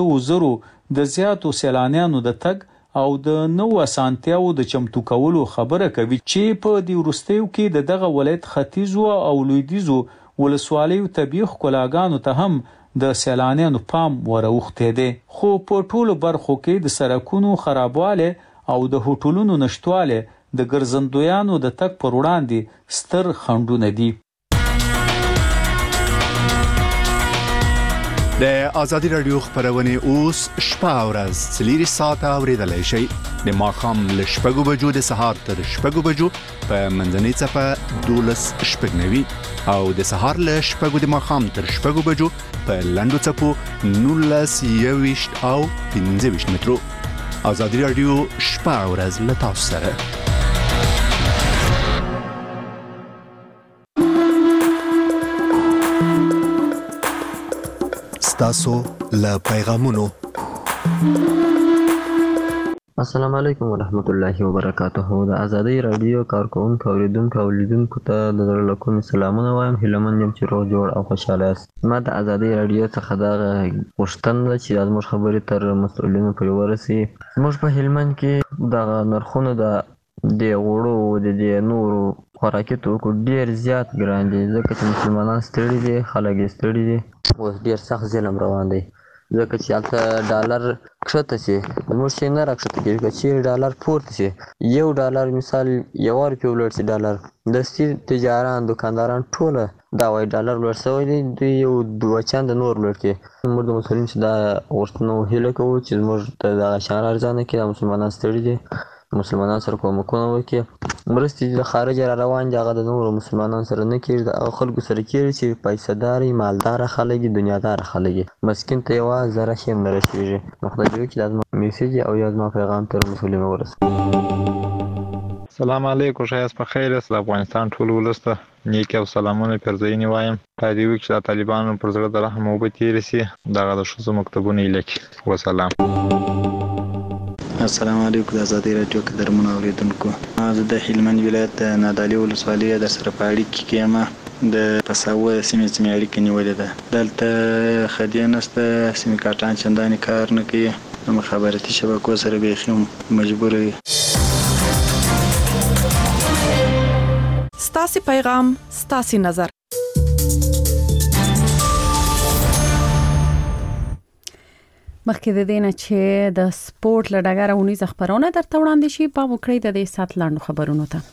300,000 د زیاتو سیلانیانو د تګ او د نو اسانتیاو د چمتو کولو خبره کوي چې په دې ورستیو کې دغه ولایت ختیځو او لویدیځو ولسوالیو طبيعي ښکلاګانو ته هم د سیلانیانو پام وروخته دي. خو په ټولو برخو کې د سړکونو خرابواله او د هوټلونو نشټواله د ګرځندویانو د تګ پر وړاندې ستر خنډونه دي. د ازادي رادیو خبرونه اوس شپه او ورځ 3 ساعته اوریدلای شئ. د ماښام له 6 بجو د سهار تر 6 بجو په منځنۍ صفه 12:09 او د سهار له 6 د ماښام تر 6 بجو په لاندو صفو 19:20 او 15 مترو. ازادي رادیو شپه او ورځ له تاسو سره. تاسو له پیغامونو. السلام علیکم ورحمت الله وبرکاته. د ازادي رادیو کارکونکو اوریدونکو او لیدونکو ته د زړه له کومې سلامونه وایم. هیلهمن یم چې روغ جوړ او خوشاله یاست. ما د ازادي رادیو څخه دا غوښتنه ده چې زموږ خبرې تر مسؤلینو پورې ورسي. زموږ په هلمند کې دغه نرخونه د غوړو د نورو خوراکي توکو ډیر زیات ګران دي ځکه چې مسلمانان ستړي دي خلک یې ستړي دي او ډیر سخت ظلم روان دی ځکه چې هلته ډالر کښته شي زموږ شی نه راکښته کېږي که چیرې ډالر پورته شي $1 مثال 1 روپۍ ولوړ شي ډالر دستي تجاران دکانداران ټوله دا وایي ډالر لوړ شوی دی دوی یو 2 چنده نور لوړ کړي. موږ د مسؤلینو چې دا غوښتنه هیله کوو چې زموږ ته دغه شیان ارزانه کړي دا مسلمانان ستړي دي مسلمانان سره کومکونه وکړي. مرستې د خارج را روان دي هغه د نورو مسلمانانو سره نه کېږي د هغه خلکو سره کېږي چې پیسه‌دار مالداره خلک دي دنیاداره خلک دي مسکین ته یوه ذره شی هم نه رسېږي. نو خدای دې وکړي دا زما میسیج او یا زما پیغام تر مسؤلینو ورسوي. سلام علیکم، شایست په خیر است. افغانستان ټول ولس ته نیک او سلامونه پیرزوینې وایم. په دې وخت چې طالبانو پر زړه د رحم او اوبه تېرې سي، دغه د ښځو مکتبونه یې لیکي. وسلام. السلام علیکم. د ازادي راډیو قدرمنو اوریدونکو، زه د هلمند ولایت د نادعلي ولسوالۍ در سره په اړیکه کې یم. د پساوه سیمې اړیکه نیولې ده. دلته خدای نشته، سیمې کارټان چندانې کار نه کوي، مخابراتي شبکو سره بیخي مجبور وي. ستاسو پیغام، ستاسو نظر. مخکې د دې نه چې د سپورت له ډګره ونیزه خبرونه درته وړاندې شي، پام وکړئ د دې سات لاندو خبرونو ته.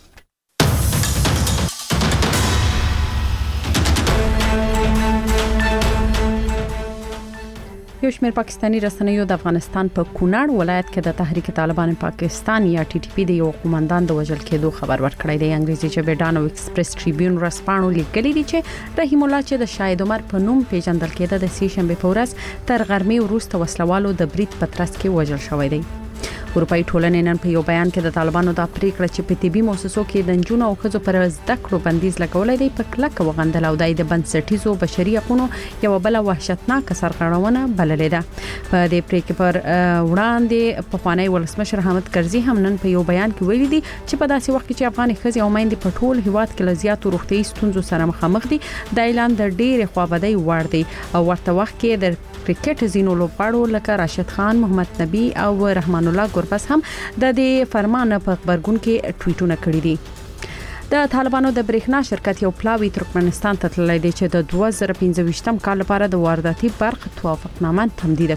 یو شمېر پاکستانی رسنیو د افغانستان په کونړ ولایت کې د تحریک طالبان پاکستان یا ټي ټي پی د یو قومندان د وژل کېدو خبر ورکړی دی. انګریزي ژبه ډانو ایکسپریس ټریبیون رسپانو لیکلي دي چې رحیم الله چې د شاهد عمر په نوم پیژندل کېده د سې شنبه په ورځ تر غرمې وروسته وسلوالو د برید په ترڅ کې وژل شوی دی. اروپאי ټولنې نن په یو بیان کې د طالبانو د پریکړه چې په طبي مؤسسو کې د نجونو او ښځو پر زده کړو بندیز لګولای دی په کلکه وغندل او د بنسټیزو بشري حقوقو یو بل وحشتناک سرغړونه بللې ده. په دې پریکړه پر وړاندې په خوانی ولسمشر حامد کرزي هم نن په یو بیان کې ویلي دي چې په داسې وخت کې چې افغان ښځې او میندې په ټول هیواد کې لزیاتو روغتي ستونزو سره مخامخ دي، د اعلان د ډېر خوابدۍ وړ دی او ورته وخت کې د کرکټ زینو لوبغاړو لکه راشد خان، محمد نبی او رحمان الله ګوربز هم د دې فرمان په خبرګون کې ټویټونه کړي دي. د طالبانو د برېښنا شرکت یو پلاوی ترکمنستان ته تللی دی چې د 2015 کال لپاره د وارداتي برخه توافقنامه تمدید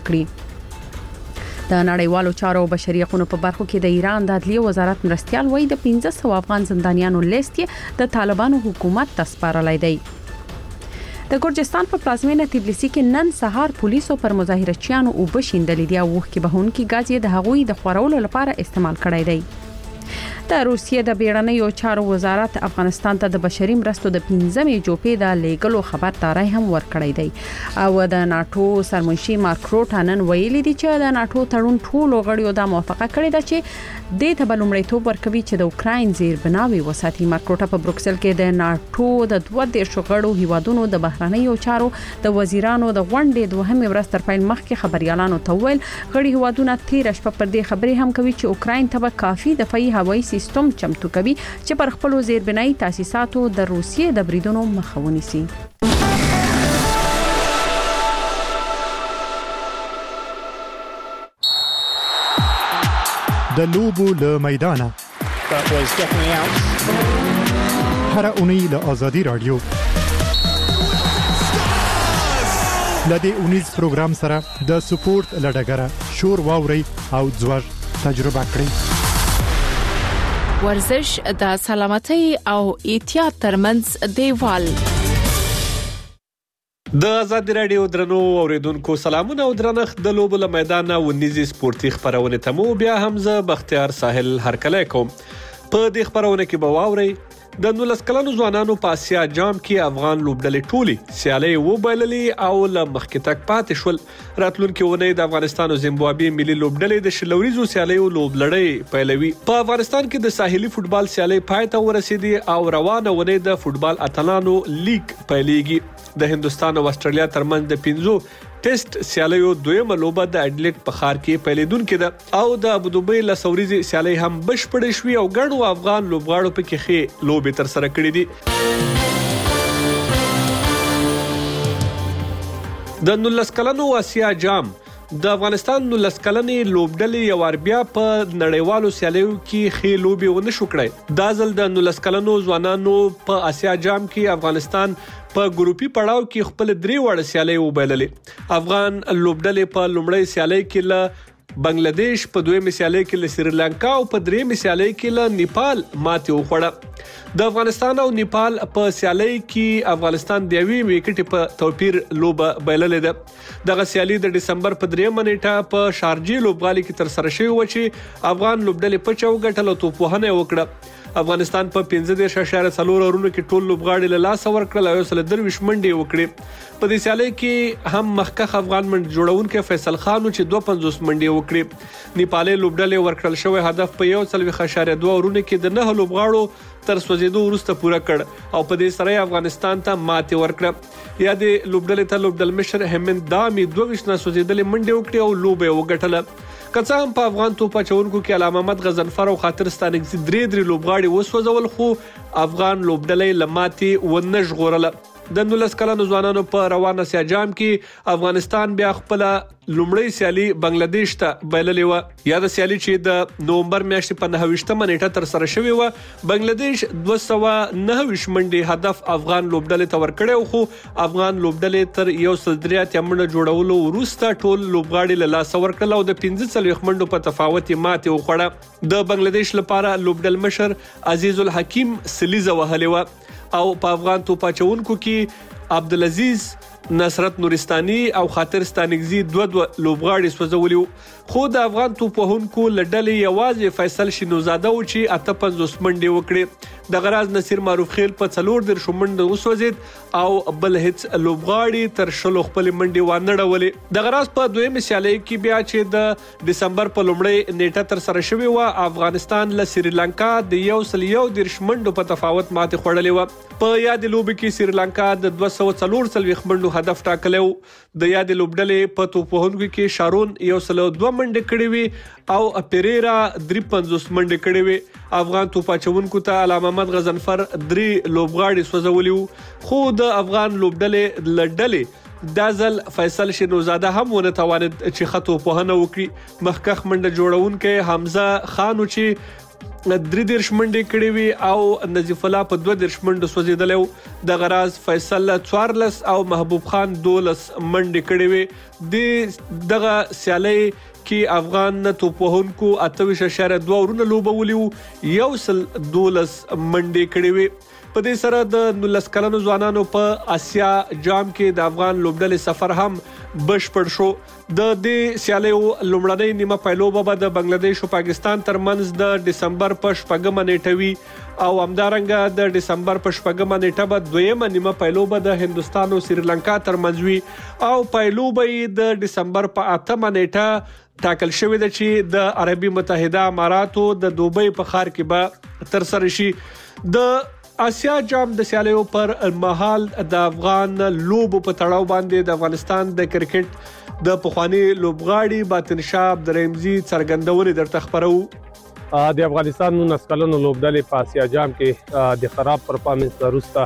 کړي. د نړیوالو چارو او بشري حقوقو په برخو کې د ایران د عدلیه وزارت مرستيال وایي د 1500 افغان زندانیانو لیست د طالبانو حکومت ته سپارلی دی. د ګورجستان په پلازمینه تبلیسي کې نن سهار پولیسو پر مظاهرچیانو او بشیندل دي او وښکي بهونکي غاز د هغوی د خورولو لپاره استعمال کړی دی. د روسیې د بیړنیو چارو وزارت افغانستان ته د بشري مرستو د 15 جوپې د لیګلو خبرداري هم ورکړی دی او د ناتو سرمنشي مارک روټ نن ویلي دی چې د ناتو تړون ټول غړیو د موافقه کړې ده چې د تبلومړیتوب ورکوي چې د اوکراین زیربناوي وساتي. مارک روټ په بروکسل کې د ناتو د 22 غړو هیوادونو د بهرنیو چارو د وزیرانو د غونډې دوهمه ورځ تر پیل مخکې خبريالانو ته ویل غړي هیوادونه 13 شپه پر دې خبرې هم کوي چې اوکراین ته کافي دفاعي هوایي سیستم چمتو کوي چې پر خپل زیربنایي تاسیساتو د روسیې د بریدونو مخه ونیسي. د لوبو له میدانه هر اونۍ له ازادي رادیو لدې اونیز پروګرام سره د سپورت لډګره شور واوري او ځوږ تجربه کړئ. ورزش د سلامتۍ او احتیاط ترمنځ دیوال. د ازادي رادیو درنو اوریدونکو سلامونه او درنښت د لوبو له میدانه ونیزي سپورتي خبرونه ته مو بیا حمزه بختیار ساحل هرکلی کوم. په دې خبرونه کې به واورئ د 19 کلنو ځوانانو په آسیا جام کې افغان لوبډلې ټولي سیالۍ وبایللې او له مخکې تک پاتې شول. راتلونکي اونۍ د افغانستان او زیمبابوې ملي لوبډلې د شلوريزو سیالیو لوبلړۍ پیلوي. په افغانستان کې د ساحلي فوتبال سیالۍ پای ته ورسېدي او روانه اونۍ د فوتبال اتلانو لیگ پیلېږي. د هندستان او استرالیا ترمنځ د 15 ټیسټ سیالیو دویمه لوبه د اډلیټ په ښار کې پیلېدونکې ده او د ابوظبي له سوريزي سیالۍ هم بشپړې شوې او ګڼو افغان لوبغاړو په کې ښې لوبې تر سره کړې دي. د 19 کلنو آسیا جام د افغانستان 19 کلنې لوبډلې یو بیا په نړیوالو سیالیو کې ښې لوبې ونه شو کړای. دا ځل د 19 کلنو ځوانانو په آسیا جام کې افغانستان په ګروپي پړاو کې خپل درې وړ سیالۍ وبایللې. افغان لوبډلې په لومړۍ سیالۍ کې له بنگلاديش، په دویمه سیالۍ کې له سریلانکا او په دریمه سیالۍ کې له نیپال ماتې وخوړه. د افغانستان او نیپال په سیالۍ کې افغانستان د یوې وکټې په توپیر لوبه بایللې ده. دغه سیالي د دسمبر په 3 نیټه په شارجې لوبغالي کې تر سره شوې و چې افغان لوبډلې په چوکټ له توپوهنه وکړه. افغانستان په 15.4 اورونو کې ټول لوبغاړي له لاس ورکړل او 23 منډې وکړې. په دې سیالۍ کې هم مخکښ افغان منډ جوړونکي فیصل خان چې 52 منډې وکړې. نیپالي لوبډلې ورکړل شوی هدف په 1.2 اورونو کې د 9 لوبغاړو تر سوځېدو وروسته پوره کړ او په دې سره افغانستان ته ماتې ورکړه. یا د لوبډلې ته لوبډل مشر همند دامي 22 نه سوځېدلې منډې وکړې او لوبه وګټله. که څه هم په افغان توپ اچونکو کې علامه محمد غضنفر او خاطر ستانکزي درې لوبغاړي وسوځول خو افغان لوبډلې له ماتې ونه ژغورله. د 19 کلنو ځوانانو په روان اسیا جام کې افغانستان بیا خپل لومړی سیالي بنگلاديش ته بایللې و. یا د سیالي چې د نومبر میاشتې په 29مه نیټه تر سره شوې و بنگلاديش 229 منډې هدف افغان لوبډلې ته ورکړی خو افغان لوبډلې تر 103 منډه جوړولو وروسته ټول لوبغاړي له لاس ورکړل او د 15 منډو په تفاوت ماتې وخوړه. د بنگلاديش لپاره لوبډل مشر عزیز الحکیم سلیزه وهلې و او په افغان توپ اچونکو کې عبدالعزیز نصرت نورستاني او خاطر ستانکزي 2 لوبغاړي سوځولي. خو د افغان توپ وهونکو لډلې یوازې فیصل شینوزاده و چې 58 منډې وکړې. د غراز نصیر معروف خیل په 4 منډه وسوځید او بل هیڅ لوبغاړي تر 20 خپل منډې وانړولې. د غراز په دویم سیالۍ کې بیا چې د دسمبر په لومړۍ نیټه تر سره شوې و افغانستان له سریلانکا د 110 منډو په تفاوت ماتې خوړلې و. په یاد لوب کې سریلانکا د 244 منډو هدف ټاکلو. د یاد لوبډلې په توپ وهونکو کې شارون 102 منډې کړې وي او پیریرا 53 منډې کړې وي. افغان توپ اچونکو ته علامه محمد غضنفر 3 لوبغاړي سوځولي خو د افغان لوبډلې لډلې دازل فیصل شینوزاده هم ونه توانید چې خطو په هنه وکړي. مخکښ منډه جوړونکي حمزه خان چې 3 منډې کړې وي او نظیف الله په 2 منډو سوځېدلی. د غراز فیصل 14 او محبوب خان 12 منډې کړې وي. دغه سیالۍ کې افغان توپ وهونکو 28.2 اورونه لوبولي وو 112 منډې کړې وي. په دې سره د 19 کلنو ځوانانو په آسیا جام کې د افغان لوبډلې سفر هم بشپړ شو. د دې سیالیو لومړنۍ نیمه پایلوبه به د بنگلاديش او پاکستان ترمنځ د دسمبر په 4مه نیټه وي او همدارنګه د دسمبر په 4مه نیټه به دویمه نیمه پایلوبه د هندستان او سریلانکا ترمنځ وي او پایلوبه د دسمبر په 8مه نیټه ټاکل شوې ده چې د عربي متحده اماراتو د دوبۍ په ښار کې به تر سره شي. د آسیا جام د سیالیو پر مهال د افغان لوبو په تړاو باندې د افغانستان د کرکټ د پخوانی لوبغاړي باطن شاه عبدالرحیمزي څرګندونې درته خبرو. د افغانستان 19 کلنو لوبډلې په آسیا جام کې د خراب پرفارمنس وروسته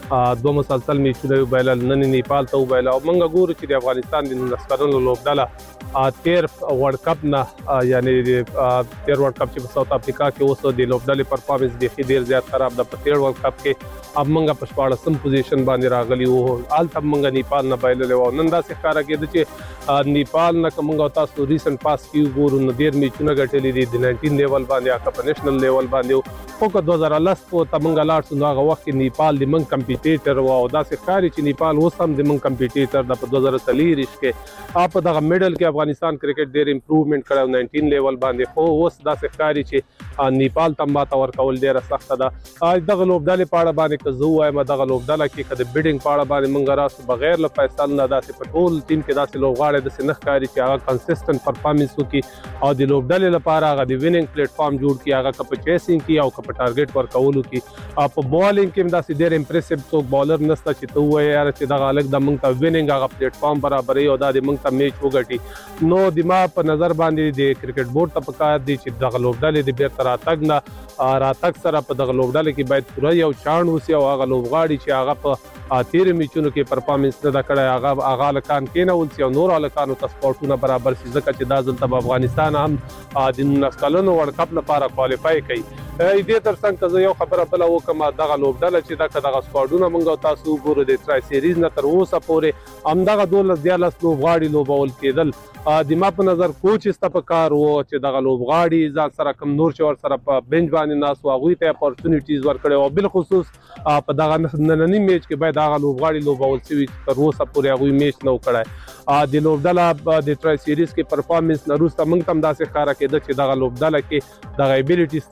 2 مسلسل میچونه وبایلل. نن نیپال ته وبایل او موږ ګورو چې د افغانستان د 19 کلنو لوبډله 13 ورلد کپ نه یعنی د 13 ورلد کپ چې په ساوث افریقا کې اوس د لوبډلې پرفارمنس ډېر ډیر زیات خراب ده. په 13 ورلد کپ کې اب موږ په 14 پوزیشن باندې راغلي وو. آلته موږ نیپال نه بایلل او نن دا ښکارا کېده چې نیپال نه کومه تاسو ریسنت پاس کې ګورو نو ډیر میچونه ګټلې دي د 19 لیول باندې اکا په نېشنل لیول باندې خو که 2010 په تمنګ لاړ سو هغه وخت کې نیپال د من کمپیټیټر و او دا ښکاري چې نیپال اوس هم د من کمپیټیټر د 2023 کې اپ دغه میډل کې افغانستان کرکټ ډیر امپروومنت کړو 19 لیول باندې خو اوس دا ښکاري چې نیپال تم ماته ورکول ډیر سخت ده. دغه لوبډلې پاړه باندې که زه وایم دغه لوبډله کې کده بیډینګ پاړه باندې مونږ راس بغیر له فیصل نه داسې په ټول ټیم کې داسې لوبغاړي د سنخ کاری چې هغه کنسسټنټ پرفارمنس وکړي او د لوبډلې لپاره هغه د وینینګ پلیټ فارم جوړ کړي هغه کپ چیسینګ کې او کپ ټارګټ ورکول وکړي. په بالینګ کې داسې ډیر امپریسیو څوک بالر نشته چې ته وایې یار چې دغه الګ د مونږ ته وینینګ هغه پلیټ فارم برابرې او دا د مونږ ته میچ وګټي. نو د ما په نظر باندې د کرکټ بورډ ته پکار دي چې دغه لوبډلې د بیرته راتګ نه راتګ سره په دغه لوبډلې کې باید پوره یو چاڼ وسی او هغه لوبغاړي چې هغه په تیر میچونو کې پرفارمنس نه دا کړی هغه لکان کې نه ولسی او نور الکانو ته سپورټونه برابر سي ځکه چې دا ځل افغانستان هم د 19 کلونو ورلد کپ لپاره کوالیفای کوي. دې ترڅنګ که زه یو خبره بله وکړم دغه لوبډله چې دغه سکواډونه موږ تاسو وګورو د ټرای سیریز نه تر اوسه پورې همدغه 12 لوبغاړي لوبول کېدل. د ما په نظر کوچ ستا په کار وو چې دغه لوبغاړي ځان سره کم نور چې ورسره په بنچ باندې ناست وو هغوی ته اپورچونیټیز ورکړی او بالخصوص په دغه ننني میچ کې باید هغه لوبغاړي لوبول سوي چې تر اوسه پورې هغوی میچ نه و کړی. د لوبډله د ټرای سیریز کې پرفارمنس نه وروسته موږ ته هم داسې ښکاره کېده چې دغه لوبډله کې دغه ایبیلیټي شته چې دغه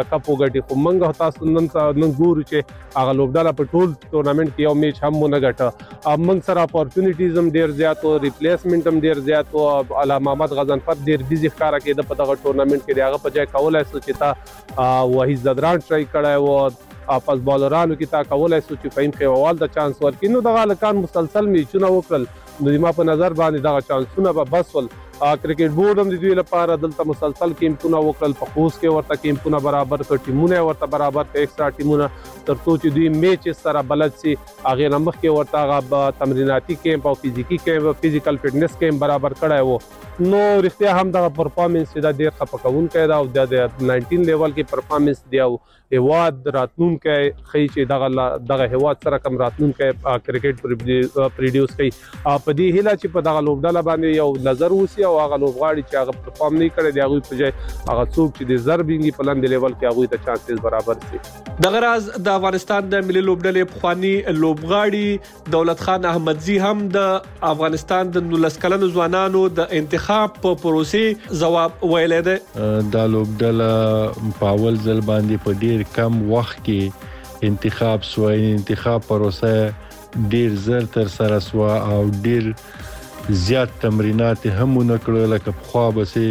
کپ وګټي. خو موږ تاسو نن ګورو چې هغه لوبډله په ټول ټورنمنت کې یو میچ هم ونه ګټه. موږ سره اپورچونټیز هم ډیر زیات او ریپلیسمنت هم ډیر زیات او علامه محمد غضنفر ډیر بیزی ښکارا کېده په دغه ټورنمنت کې. هغه په ځای کولای شو چې تا وحید زدران ټرای کړی و، پس بالرانو کې تا کولای شو چې فهیم خیوال د چانس ورکړي. نو دغه هلکان مسلسل میچونه وکړل. نو زما په نظر باندې دغه چانسونه به بس ول. کرکټ بورډ هم د دوی لپاره دلته مسلسل کیمپونه وکړل. په خوست کې ورته کیمپونه برابر کړ، ټیمونه ورته برابر کړ، ایکسترا ټیمونه، ترڅو چې دوی میچ سره بلد سي. هغه نمخ کې ورته هغه تمریناتي کیمپ او فزیکی کیمپ، فزیکل فټنس کیمپ برابر کړای وو. نو رښتیا هم دغه پرفارمنس دا ډیر خپکونکی دا او د 19 لیول کې پرفارمنس دی او هیواد راتلونکي خي چې دغه هیواد سره کم راتلونکي کرکټ پروډوس کوي. په دې هیله چې په دغه لوبډله باندې یو نظر وسی او هغه لوبغاړي چې هغه پرفارم نه کړي دی هغه په ځای هغه څوک چې د زربینګي په لاندې لیول کې هغه ته چانسز برابر شي. دغه راز د افغانستان د ملي لوبډلې پخوانی لوبغاړي دولت خان احمدزي هم د افغانستان د 19 کلنو ځوانانو د انتخاب په پروسې جواب ویلی دی. دا لوبډله په اول ځل باندې په ډیر کم وخت کې انتخاب سوی. انتخاب پروسه ډیر زر تر سره سوا او ډیر زیات تمرینات هم ونکړل لکه پخوا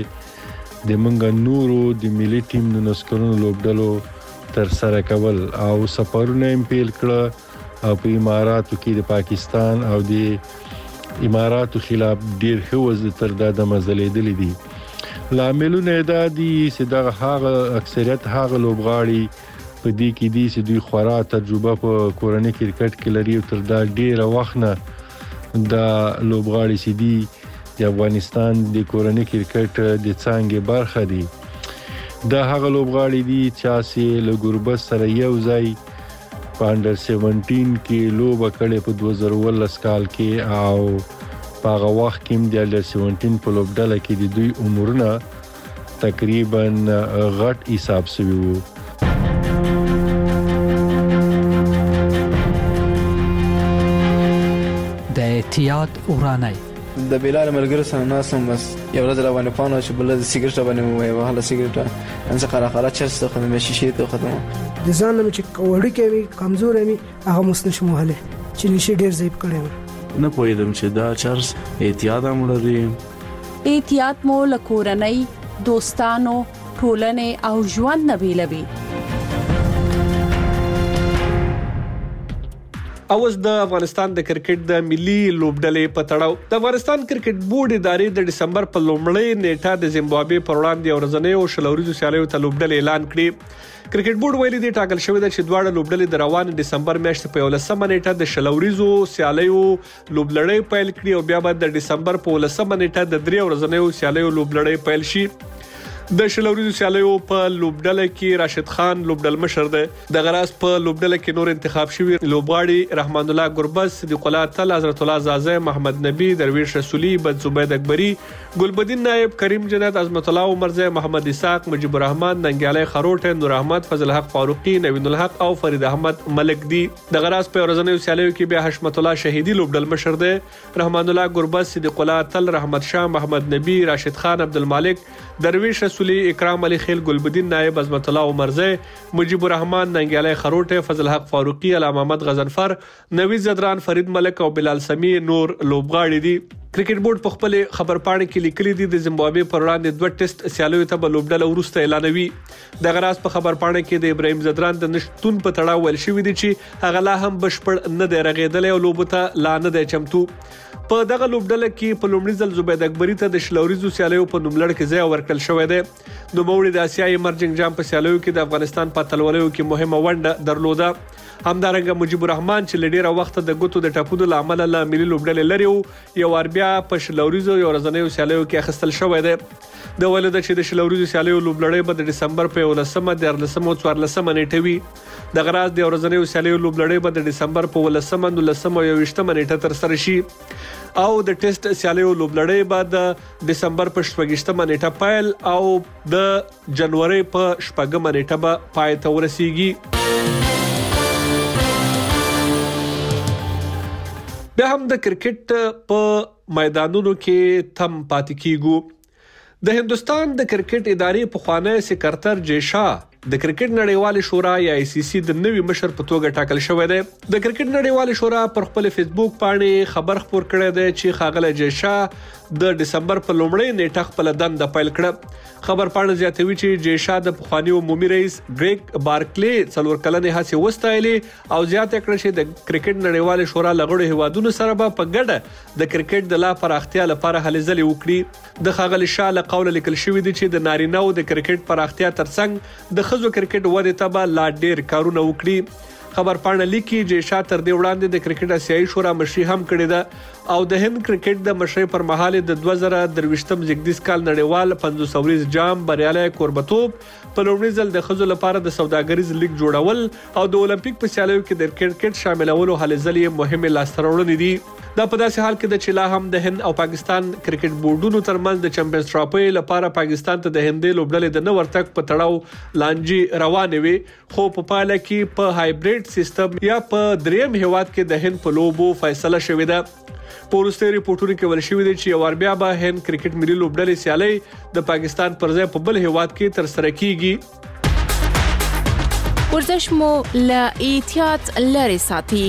بسې د منګ نورو د ملي ټیم د نسکرونو لوبډلو تر سره کول او سفرونه هم پیل کړه او په اماراتو کې د پاکستان او د اماراتو خلاف ډیر ښه تر دا د مزلېدلې دي. لاملونه دا دي چې دغه هغه اکثریت هغه لوبغاړي په دې کې دي چې دوی خورا تجربه په کورنۍ کرکټ کې لري او تر دا ډیره وخت نه دا لوبغاړي چې دي د افغانستان د کورنۍ کرکټ د څانګې برخه دي. دا هغه لوبغاړي دي چې له ګوربت سره یو ځای په انډر 17 کې لوبه کړې په 2019 کال کې او په هغه وخت کې د انډر 17 په لوبډله کې د دوی عمرونه تقریبا غټ حساب شوی وو. د احتیاط ورانای د بلال ملګری سره ناسم بس یو ورځ را باندې پانو چې بل سیګریټ باندې وای وهله سیګریټ ان څه خره چرته خدمت شي ته خدمت د ځان مې چې وړي کوي کمزور مې هغه مسنش مهله چې نشي ډیر ضعیف کړم. نه پوهیدم چې دا چرس احتیاط هم لري. احتیاط مو لکورنۍ، دوستانو، ټولنې او ژوند نه بیلوي. اوس د افغانستان د کرکټ د ملي لوبډلې په تړاو د افغانستان کرکټ بورډ ادارې د دسمبر په لومړۍ نیټه د زیمبابوې پر وړاندې ورځنۍ او شلوريزو سیالیو ته لوبډلې اعلان کړې. کرکټ بورډ ویلي دی ټاکل شوی دی چې دواړه لوبډلې د روان دسمبر میاشتې په 11 نیټه د شلوريزو سیالیو لوبډلې پیل کړي او بیا به د دسمبر په 11 نیټه د 3 ورځنۍ سیالیو لوبډلې پیل شي. د شلوريزو سیالیو په لوبډله کې راشد خان لوبډل مشر دی. د غراس په لوبډله کې نور انتخاب شوی لوبغاړي رحمان الله ګربز، صدیق الله تل، حضرت الله زازه، محمد نبی، درویش رسولی، بد زبید اکبری، ګلبدین نائب، کریم جنت، عظمت الله عمرزه، محمد اسحاق، مجيب الرحمن، ننګیالی خروټ، نور احمد، فضل حق فاروقی، نوین الحق او فرید احمد ملک دی. د غراس په ورځنیو سیالیو کې بیا حشمت الله شهیدی لوبډل مشر دی. رحمان الله ګربز، صدیق الله تل، رحمت شاه، محمد نبی، راشد خان، عبدالمالک، درویش رسولی، اکرام علی خیل، ګلبدین نائب، عظمت الله عمرزه، مجيب الرحمن، ننګیالی خروټ، فضل حق فاروقی، علامه محمد غضنفر، نوید زدران، فرید ملک او بلال سمی نور لوبغاړي دي. کرکټ بورډ په خپل خبرپاڼه کې لیکلي دي د زیمبابوې پر وړاندې 2 ټیسټ سیالیو ته به لوبډله وروسته اعلانوي. د غراس په خبرپاڼه کې د ابراهیم زدران د نشټون په تړاو ویل شوی دی چې هغه لا هم بشپړ نه دی رغېدلی او لوبو ته لا نه دی چمتو. په دغه لوبډله کې په لومړي ځل زبید اکبری ته د شلوريزو سیالیو په نوملړ کې ځای ورکړل شوی دی. نوموړي د اسیا ایمرجنګ جام په سیالیو کې د افغانستان په اتلولیو کې مهمه ونډه درلوده. همدارنګه مجيب الرحمن چې لډیره وخت د ګوتو د ټاپونو لامل له ملي لوبډلې لري یو اربیا په شلوريزو یو ورځنیو سیالیو کې اخیستل شوی دی. د ولادت چې د شلوريزو سیالیو لوبډلې به د دسمبر په 11 د 14 او 14 نیټه وي. د غراس د ورځنیو سیالیو لوبډلې به د دسمبر په 11 19 او 20 نیټه تر سره شي او د ټیسټ سیالیو لوبډلې به د دسمبر په 28 نیټه پیل او د جنوري په 4 نیټه به پای ته ورسیږي. بیا هم د کرکټ په میدانونو کې تم پاتې کیږو. د هندستان د کرکټ ادارې پخوانی سکرټر جے شاه د کرکټ نړیوال شورا یا ICC د نوي مشر په توګه ټاکل شوی دی. د کرکټ نړیوال شورا پر خپل فیسبوک باندې خبر خپور کړی دی چې ښاغلی جی شاه د ډسمبر په لومړۍ نیټه خپل دنده پیل کړه. خبر پاڼه زیاتوي چې جی شاه د پخواني عمومي رئیس ګریګ بارکلی 4 کلنې هڅې وستایلې او زیاته کړه چې د کرکټ نړیوال شورا لغړو هیوادونو سره به په ګډه د کرکټ د لا پراختیا لپاره هلې ځلې وکړي. د ښاغلي شاه له قوله لیکل شوي دي چې د نارینه‌و د کرکټ پراختیا ترڅنګ د ښځو کرکټ ودې ته به لا ډیر کارونه وکړي. خبر پاڼه لیکي چې شاه تر دې وړاندې د کرکټ آسیایي شورا مشري هم کړې ده او د هند کرکټ د مشرۍ پر مهال د 2023م زیږدیز کال نړیوال 500 ورځ جام بریالي کوربتوب په لومړي ځل د ښځو لپاره د سوداګریز لیګ جوړول او د اولمپیک په سیالیو کې د کرکټ شاملولو هلې ځلې مهمه لاسته راوړنې دي. دا په داسې حال کې د چې لا هم د هند او پاکستان کرکټ بورډونو ترمنځ د چمپیونز ټرافي لپاره پاکستان ته د هندې لوبډلې د نو ورتګ په تړاو لانجې روانې وي، خو په پایله کې په هایبریډ سیستم یا په دریم هیواد کې د هند په لوبو فیصله شوې ده. په وروستي ریپورتونو کې ویل شوی دی چې یو ور بیا به هند کرکټ ملي لوبډلې سیالي د پاکستان پر ځای په بل هیواد کې تر سره کیږي. ورزش مو له احتیاط لري ساتي.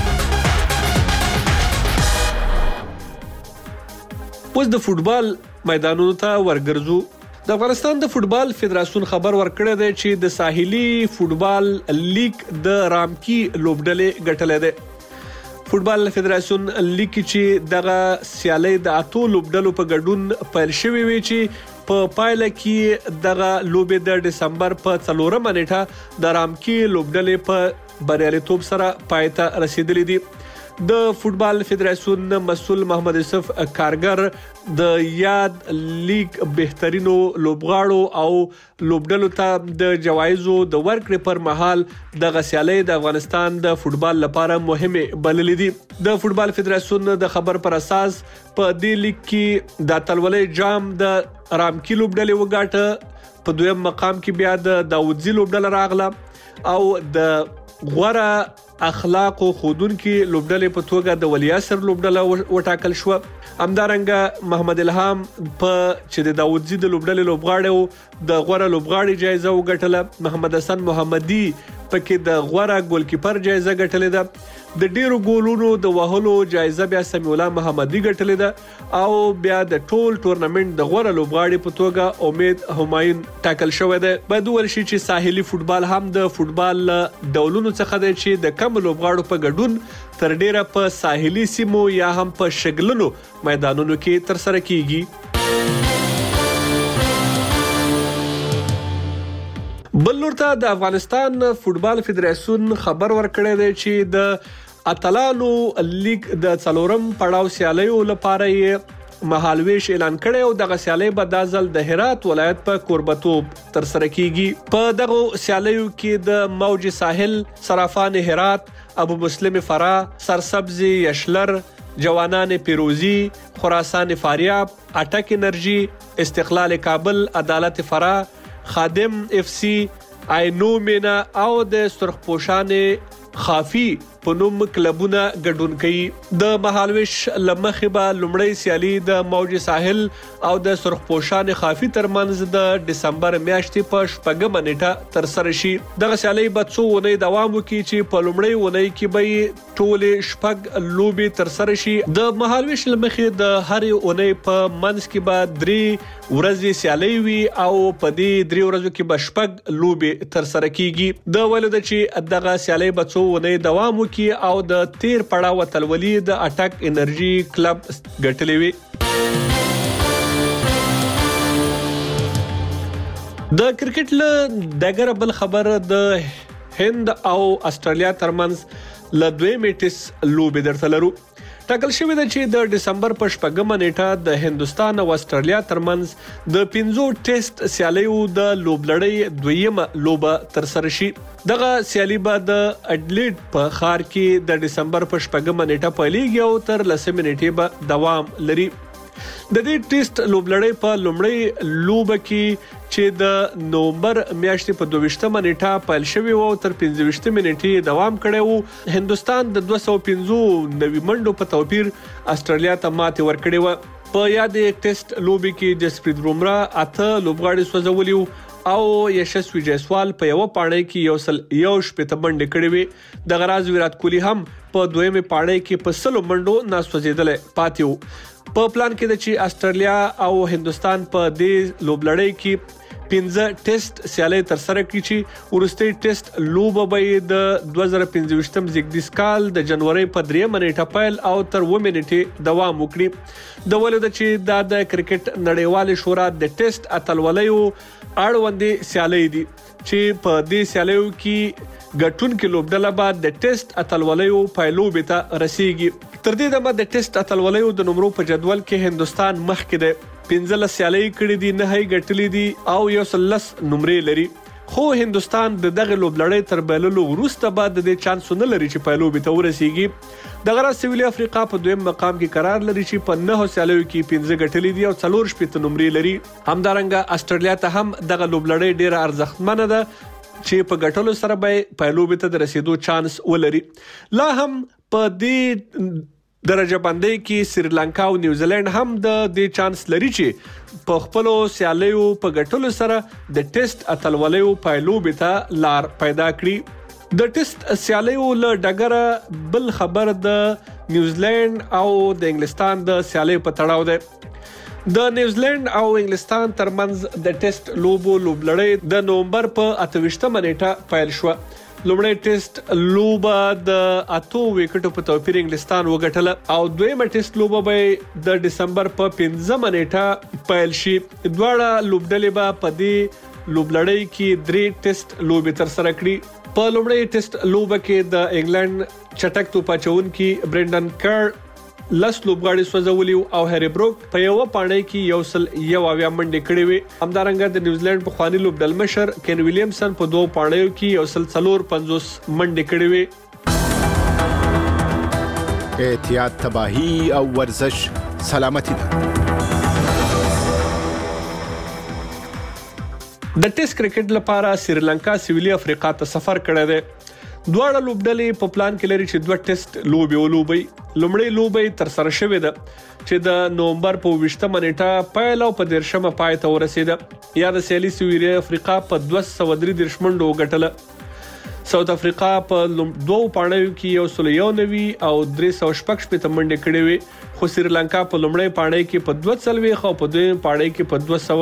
اوس د فوټبال میدانونو ته ورګرځو. د افغانستان د فوټبال فدراسیون خبر ورکړی دی چې د ساحلي فوټبال لیګ د رامکی لوبډلې ګټلې ده. فوټبال فدراسیون لیکي چې دغه سیالي د 8 لوبډلو په ګډون پیل شوې وي چې په پایله کې دغه لوبې د دسمبر په 4 نیټه د رامکی لوبډلې په بریالیتوب سره پای ته رسیدلې دي. د فوټبال فدراسیون مسؤل محمد یوسف کارګر د یاد لیګ بهترینو لوبغاړو او لوبډلو ته د جوایزو د ورکړې پر مهال د غسیالۍ د افغانستان د فوټبال لپاره مهمه بللې دي. د فوټبال فدراسیون د خبر پر اساس په دې لیګ کې د اتلولۍ جام د رامکی لوبډلې وګاټه، په دویم مقام کې بیا د داودزی لوبډله راغله او د غوره اخلاق او خودونکو لوبډلې په توګه د ولیاسر لوبډله وټاکل شو. همدارنګه محمد الهام په چې د داودزی د لوبډلې لوبغاړو د غوره لوبغاړي جایزه وګټله. محمد حسن محمدي پکې د غوره ګولکیپر جایزه ګټلې ده. د ډیرو ګولونو د وهلو جایزه بیا سمیع الله محمدي ګټلې ده او بیا د ټول ټورنمنت د غوره لوبغاړي په توګه امید همایون ټاکل شوی دی. باید وویل شي چې ساحلي فوټبال هم د فوټبال ډولونو څخه دی چې د کم لوبغاړو په ګډون تر ډیره په ساحلي سیمو یا هم په شګلنو میدانونو کې تر سره کیږي. بل لورته د افغانستان فوټبال فدراسیون خبر ورکړی دی چې د اتلانو لیګ د 4م پړاو سیالیو لپاره یې مهالویش اعلان کړی او دغه سیالي به د ځل د هرات ولایت په کوربتوب تر سره کیږي. په دغه سیالیو کې د موج ساحل، صرافان هرات، ابو مسلم فرا، سرسبز یشلر، جوانان پیروزی، خراسان فاریاب، اټک انرژي، استقلال کابل، عدالت فرا، خادم اف سی، آینو مینا او د سرخپوشان خافي په نوم کلبونه ګډون کوي. د مهالویش لمخې به لومړی سیالي د موج ساحل او د سرخپوشان خافي ترمنځ د دسمبر میاشتې په 4 نیټه تر سره شي. دغه سیالي به څو ونې دوام وکړي چې په لومړی ونې کې به ټول 4 لوبې تر سره شي. د مهالویش لمخې د هر ونې په منځ کې به 3 ورځې سیالي وي او په دې 3 ورځو کې به 4 لوبې تر سره کیږي. د ولود چې دغه سیالي به څو ونې دوام وکړي او د تیر پړاو تلولي د اټک انرژي کلب ګټلې وي. د کرکټ له دغه بل خبر د هند او استرالیا ترمنځ ل دویمه ټیسټ لوبې درته لرو. ټاکل شوی دی چې د دسمبر په 4 نیټه د هندستان او استرالیا ترمنځ د 5 ټیسټ سیالیو د لوبلړۍ دویمه لوبه تر سره شي. دغه سیالي به د اډلیډ په ښار کې د دسمبر په 4 نیټه پیلېږي او تر 10 نیټې به دوام لري. د دې ټیسټ لوبلړۍ په لومړۍ لوبه کې چې د نومبر میاشتې په 22 نیټه پیل شوی او تر 25 نیټې دوام کړی وو، هندستان د 215 نوي منډو په توپیر استرالیا ته ماتې ورکړې و. په یاد ټیسټ لوبي کې جسپریت بومرا 8 لوبغاړي سوځولي او یشسوی جیسوال په یو پاڼۍ کې یو شپته منډه کړې وي. د غراز ویرات کوهلی هم په دویمه پاڼۍ کې په 100 منډو ناسوځیدل پاتې وو. په پلان کې د چې استرالیا او هندستان په دې لوبلړۍ کې 15 ټیسټ سیالي تر سره کړي چې ورستي ټیسټ لوبه به د 2025م زیږدیز کال د جنوري په 3 نیټه پیل او تر 2 نیټه دوام وکړي. د ولود چې د کرکټ نړیوال شورا د ټیسټ اتلولیو اړوندې سیالي دي چې په دې سیالیو کې ګټونکو لوبډله بعد د ټیسټ اتلولیو پایلوبې ته رسیږي. تر دې دمه د ټیسټ اتلولیو د نمبرو په جدول کې هندستان مخکې ده. 15 سیالي کړې دي، 9 ګټلې دي او 11 نمرې لري. خو هندستان د دغه لوبلړۍ تر بللو وروسته بعد د چانس نه لري چې پایلوبې ته ورسیږي. د غره سویلي افریقا په دویم مقام کې قرار لري چې په 9 سیالیو کې 15 ګټلې دي او 4 شپږ نمرې لري. همدارنګه استرالیا ته هم دغه لوبلړۍ ډیره ارزښتمنه ده چې په ګټلو سره به پایلوبې ته د رسیدو چانس ولري. لا هم په دې درجه بندۍ کې سریلانکا او نیوزیلند هم د دې چانس لري چې په خپل سیالیو په ګټلو سره د ټیسټ اتلولیو پایلوبې ته لار پیدا کړي. د ټیسټ سیالیو له ډګره بل خبر د نیوزیلند او د انګلستان د سیالي په تړاو ده. د نیوزیلند او انګلستان ترمنځ د ټیسټ لوبلړۍ د نومبر په 28 نیټه پیل شو. لومړی ټیسټ لوبه د 8 وکټو په توپیر انګلستان وګټله او دویمه ټیسټ لوبه به د دسمبر په 15 نیټه پیل شي. دواړه لوبډلې به په دې لوبلړۍ کې 3 ټیسټ لوبې تر سره کړي. په لومړی ټیسټ لوبه کې د انګلند چټک توپاچونکي برندن کر لس لوبغاړي سوځولي او هری بروک په یو پاڼۍ کې یو منډه کړې وي. همدارنګه د نیوزیلند په خواني لوبډل مشر کین ویلیامسن په 2 پاڼیو کې 450 منډه کړې وي. احتیاط تباہی او ورزش سلامتی ده. د ټیسټ کرکټ لپاره سریلانکا سویلي افریقا ته سفر کړی دی. دواړه لوبډلې په پلان کې لري چې 2 ټیسټ لوبې ولوبي. لومړی لوبې تر سره شوې ده چې د نومبر په 20 نیټه پیل او په 13 پای ته ورسېده. یا د سیالي سویلي افریقا په 233 منډو وګټله. ساوث افریقا په 2 پاڼیو کې 191 او 316 منډې کړې وي. خو سریلانکا په لومړی پاڼۍ کې په 240 او په دویم پاڼۍ کې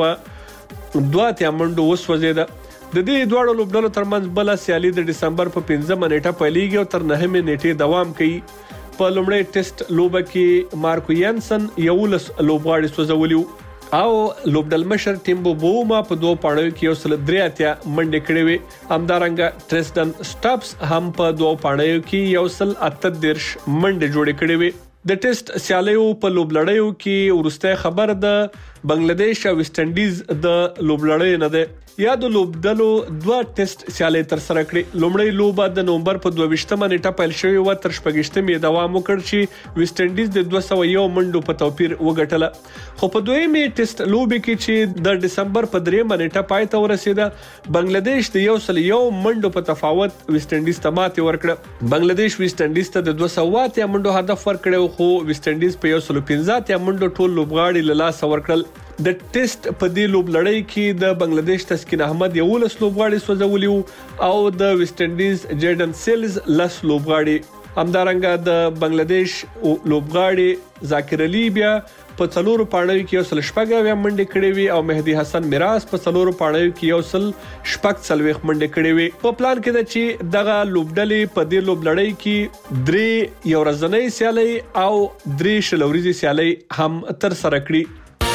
په 202 منډو وسوځیده. د دې دوه لوبډلو ترمنځ بل سیالي د دسمبر په 15 نیټه پیلېږي او تر 9 نیټې دوام کوي. په لومړی ټیسټ لوبه کې مارکو یانسن 11 لوبغاړي سوځولي او لوبډل مشر ټیمبو بوما په 2 پاڼیو کې 183 منډې کړې وي. همدارنګه ټریسټن سټاپس هم په 2 پاڼیو کې 138 منډې جوړې کړې وي. د ټیسټ سیالیو په لوبلړیو کې ورسته خبر د بنگلاديش او ویسټ انډیز د لوبلړۍ نه ده. یا د لوبډلو 2 ټیسټ سیالي تر سره کړې. لومړی لوبه د نومبر په 22 نیټه پیل شوې و تر 28 دوام وکړ چې ویسټ انډیز د 201 منډو په توپیر وګټله. خو په دویمه ټیسټ لوبه کې چې د دسمبر په 3 نیټه پای ته ورسېده بنگلاديش د 101 منډو په تفاوت ویسټ انډیز ته ماتې ورکړه. بنگلاديش ویسټ انډیز ته د 208 منډو هدف ورکړ خو ویسټ انډیز په 115 منډو ټول لوبغاړي له لاس ورکړل. د ټیسټ په دې لوبلړۍ کې د بنگلاديش تسکین احمد 11 لوبغاړي سوځولي او د ویسټ انډیز جیډن سیلز 10 لوبغاړي. همدارنګه د بنگلاديش لوبغاړي ذاکر علي بیا په 4 پاڼیو کې 116 منډې کړې وي او مهدي حسن میراث په 4 پاڼیو کې 116 منډې کړې وي. په پلان کې ده چې دغه لوبډلې په دې لوبلړۍ کې 3 یو ورځنۍ سیالي او 3 شلوريزي سیالي هم تر سره کړي.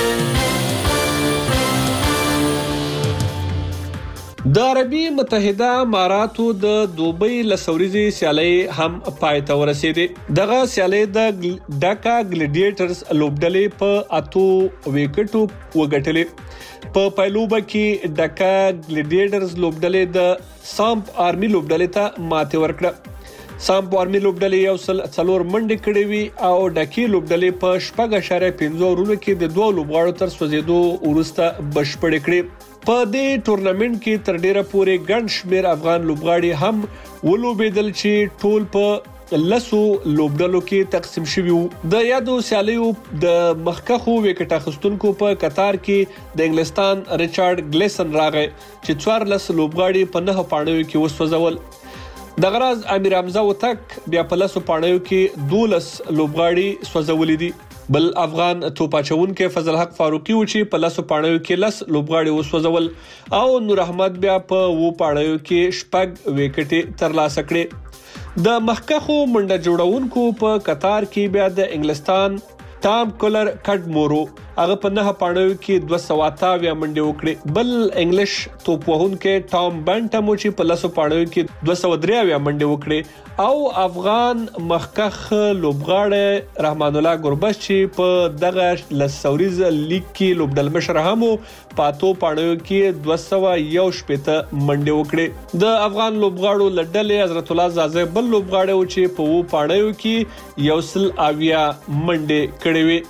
د عربي متحده اماراتو د دوبۍ لسوريزي سیالي هم پای ته ورسېده. دغه سیالي د ډاکا ګلیډیټرز لوبډلې په 8 وکټو وګټلې. په پایلوبه کې ډاکا ګلیډیټرز لوبډلې د سامپ آرمي لوبډلې ته ماتې ورکړه. سامپ آرمي لوبډلې 4 منډې کړې وي او ډاکي لوبډلې په 4.5 ورونو کې د 2 لوبغاړو تر سوځېدو وروسته بشپړې کړې. په دې ټورنمنت کې تر ډیره پورې ګڼ شمیر افغان لوبغاړي هم ولوبېدل چې ټول په لسو لوبډلو کې تقسیم شوي وو. د یادو سیالیو د مخکخو وکټ اخیستونکو په قطار کې د انګلستان ریچارډ ګلیسن راغی چې 14 لوبغاړي په 9 پاڼو کې وسوځول. د غراز امیر حمزه وتک بیا په 10 پاڼو کې 12 لوبغاړي سوځولې دي. بل افغان توپاچونکو فضل حق فاروقي و چې په 10 پاڼو کې 10 لوبغاړي وسوځول او نور احمد بیا په 2 پاڼو کې 6 وکټې ترلاسه کړې. د مخکخو منډه جوړونکو په قطار کې بیا د انګلستان ټام کولر کډمورو هغه په 9 پاڼو کې 228 منډې وکړې. بل انګلیش توپ وهونکو ټام بنټم چې په 10 پاڼو کې 203 منډې وکړې او افغان مخکخ لوبغاړی رحمان الله ګربز چې په دغه لسوریز لیګ کې لوبډل مشر هم په 8 پاڼو کې 211 منډې وکړې. د افغان لوبغاړو لډلې حضرت الله زازه بل لوبغاړی و چې په 2 پاڼو کې 180 منډې کړې وې.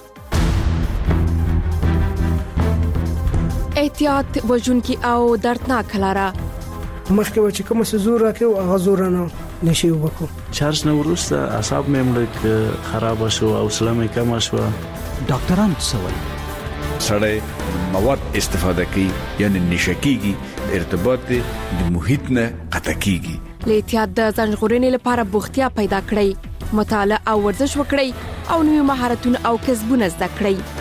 احتیاط وژونکي او دردناک لاره مخکې و چې کوم څه زور راکړو هغه زور نه نشي وکړو. چارج نه ورسته اعصاب مې مړ خراب شو او سلامه کم شو. ډاکټران څه وایي؟ سړی مواد استفاده کوي یعنی نشکیږي ارتباط د محیط نه قطع کیږي. له احتیاط د ځان ژغورنې لپاره بوختیا پیدا کړئ، مطالعه او ورزش وکړئ او نوي مهارتونه او کسبونه زده کړئ.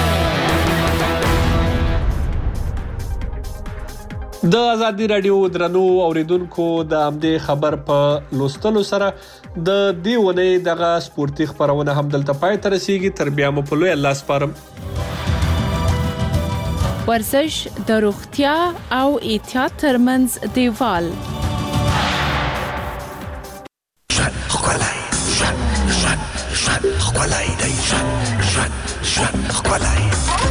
د ازادي رادیو درنو اوریدونکو د همدې خبر په لوستلو سره د دې ونې دغه سپورتي خبرونه هم دلته پای ته رسیږي. تر بیا مو په لوی الله سپارم. ورزش د روغتیا او احتیاط ترمنځ دیوال. خولای دی ژوند خولای.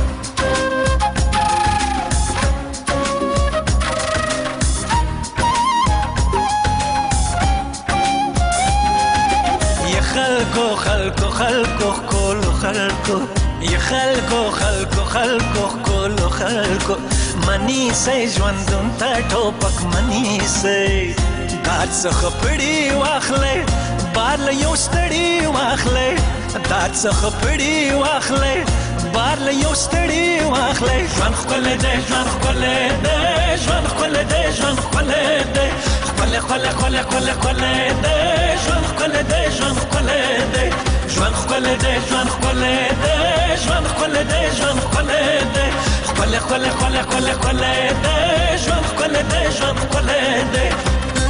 خلکو کولو خلکو یا خلکو کولو خلکو منی سي ژوندون ته ټوپک منی سي داد څخه پړی واخلې بار له یو ستړي واخلې داد څخه پړی واخلې بار له یو ستړي واخلې ژوند خپل دې ژوند خپل دې ژوند خپل دې ژوند خپل دې خپل خپل خپل خپل خپل دې ژوند خپل دې ژوند خپل دې ژوند خپل دې ژوند خپل دې ژوند خپل دې ژوند خپل دې خپل خپل خپل خپل خپل دې ژوند خپل دې ژوند خپل دې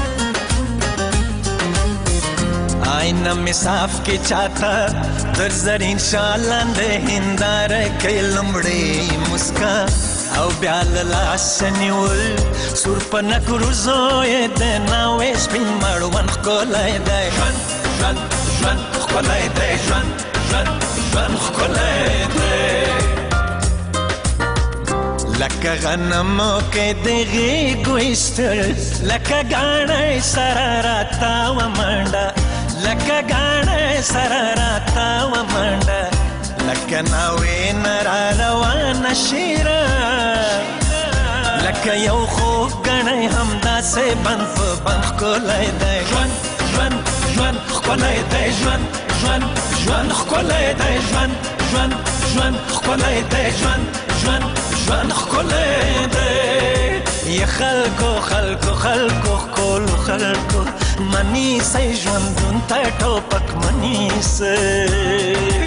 آئینه می صاف کې چاته در زرین شالند هندار کې لمړې مسکا او بیا لاس نیول سور په نکروزو یې د ناوې سپین مړوند ښکلی دی ژوند ژوند ښکلی دی ژوند ژوند ژوند ښکلی دی لکه غنمو کې د غېږو ایستل لکه ګاڼی سره راتاوه منډه لکه ګاڼی سره راتاوه منډه لکه ناوې نه را روانه شیره لکه یو خوږ ګڼی همداسې بند په بند ښکلی دی ژوند ژوند ژوند ښکلی دی ژوند ژوند ژوند ښکلی دی ژوند ژوند ژوند ښکلی دی ژوند ژوند ژوند ښکلی دی یا خلکو خلکو خلکو ښکلو خلکو منی سئ ژوندون ته ټوپک منی سئ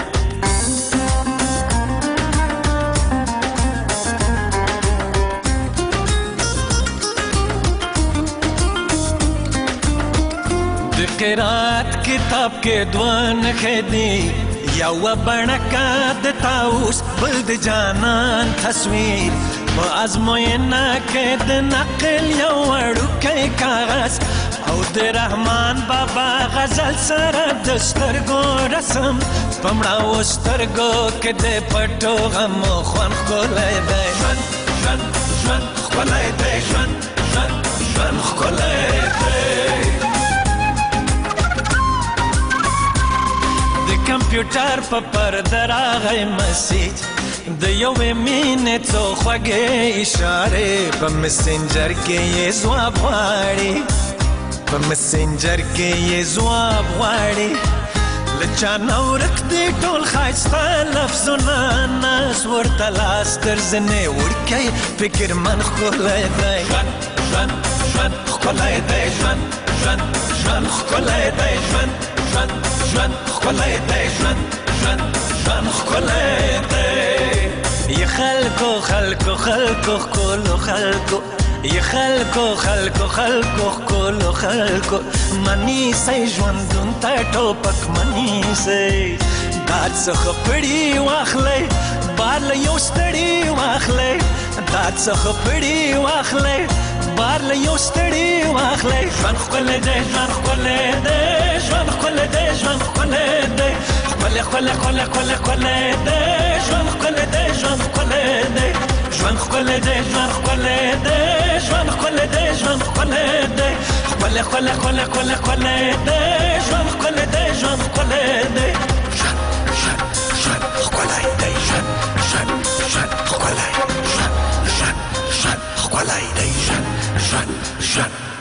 قرات کتاب کې دوان خدي یو بڼکا د تاوس بل د جانان تصویر په ازموینه کې د نقل یو وړوکی کاغذ او د رحمان بابا غزل سره د سترګو رسم په مړاو سترګو کې د پټو غمو خوند ښکلی دی ژوند ژوند ژوند ښکلی دی ژوند ژوند ژوند ښکلی دی کمپیوټر په پرده راغی مسیج د یوې مینې څو خوږې اشارې په مسنجر کې یې ځواب غواړي په مسنجر کې یې ځواب غواړي لچا نورک دی ټول خایسته لفظونه ناز ورته لاس تر زنې ورکی فکر من ښکلی دی ژوند ژوند ژوند ښکلی دی ژوند ژوند ژوند ښکلی دی ژوند ژوند ژوند ښکلی دی ژوند ژوند ژوند ښکلی دی ی خلکو خلکو خلکو ښکلو خلکو ی خلکو خلکو خلکو ښکلو خلکو منیسئ ژوندون ته ټوپک منیسئ دا څخه پړي واخلئ بار له یو ستړي واخلئ دا څخه پړي واخلئ بار له یو ستړي واخلئ ژوند ښکلی دی ژوند ښکلی دی ژوند ښکلی دی ژوند ښکلی دی ښکلی ښکلی ښکلی ښکلی ښکلی دی ژوند ښکلی دی ژوند ښکلی دی ژوند ښکلی دی ژوند ښکلی دی ژوند ښکلی دی ژوند ښکلی دی ښکلی ښکلی ښکلی ښکلی ښکلی دی ژوند ښکلی دی ژوند ښکلی دی ژوند ژوند ژوند ښکلی دی ژوند ژوند ژوند ښکلی ژوند ژوند ژوند ښکلی دی ژوند ژوند ژوند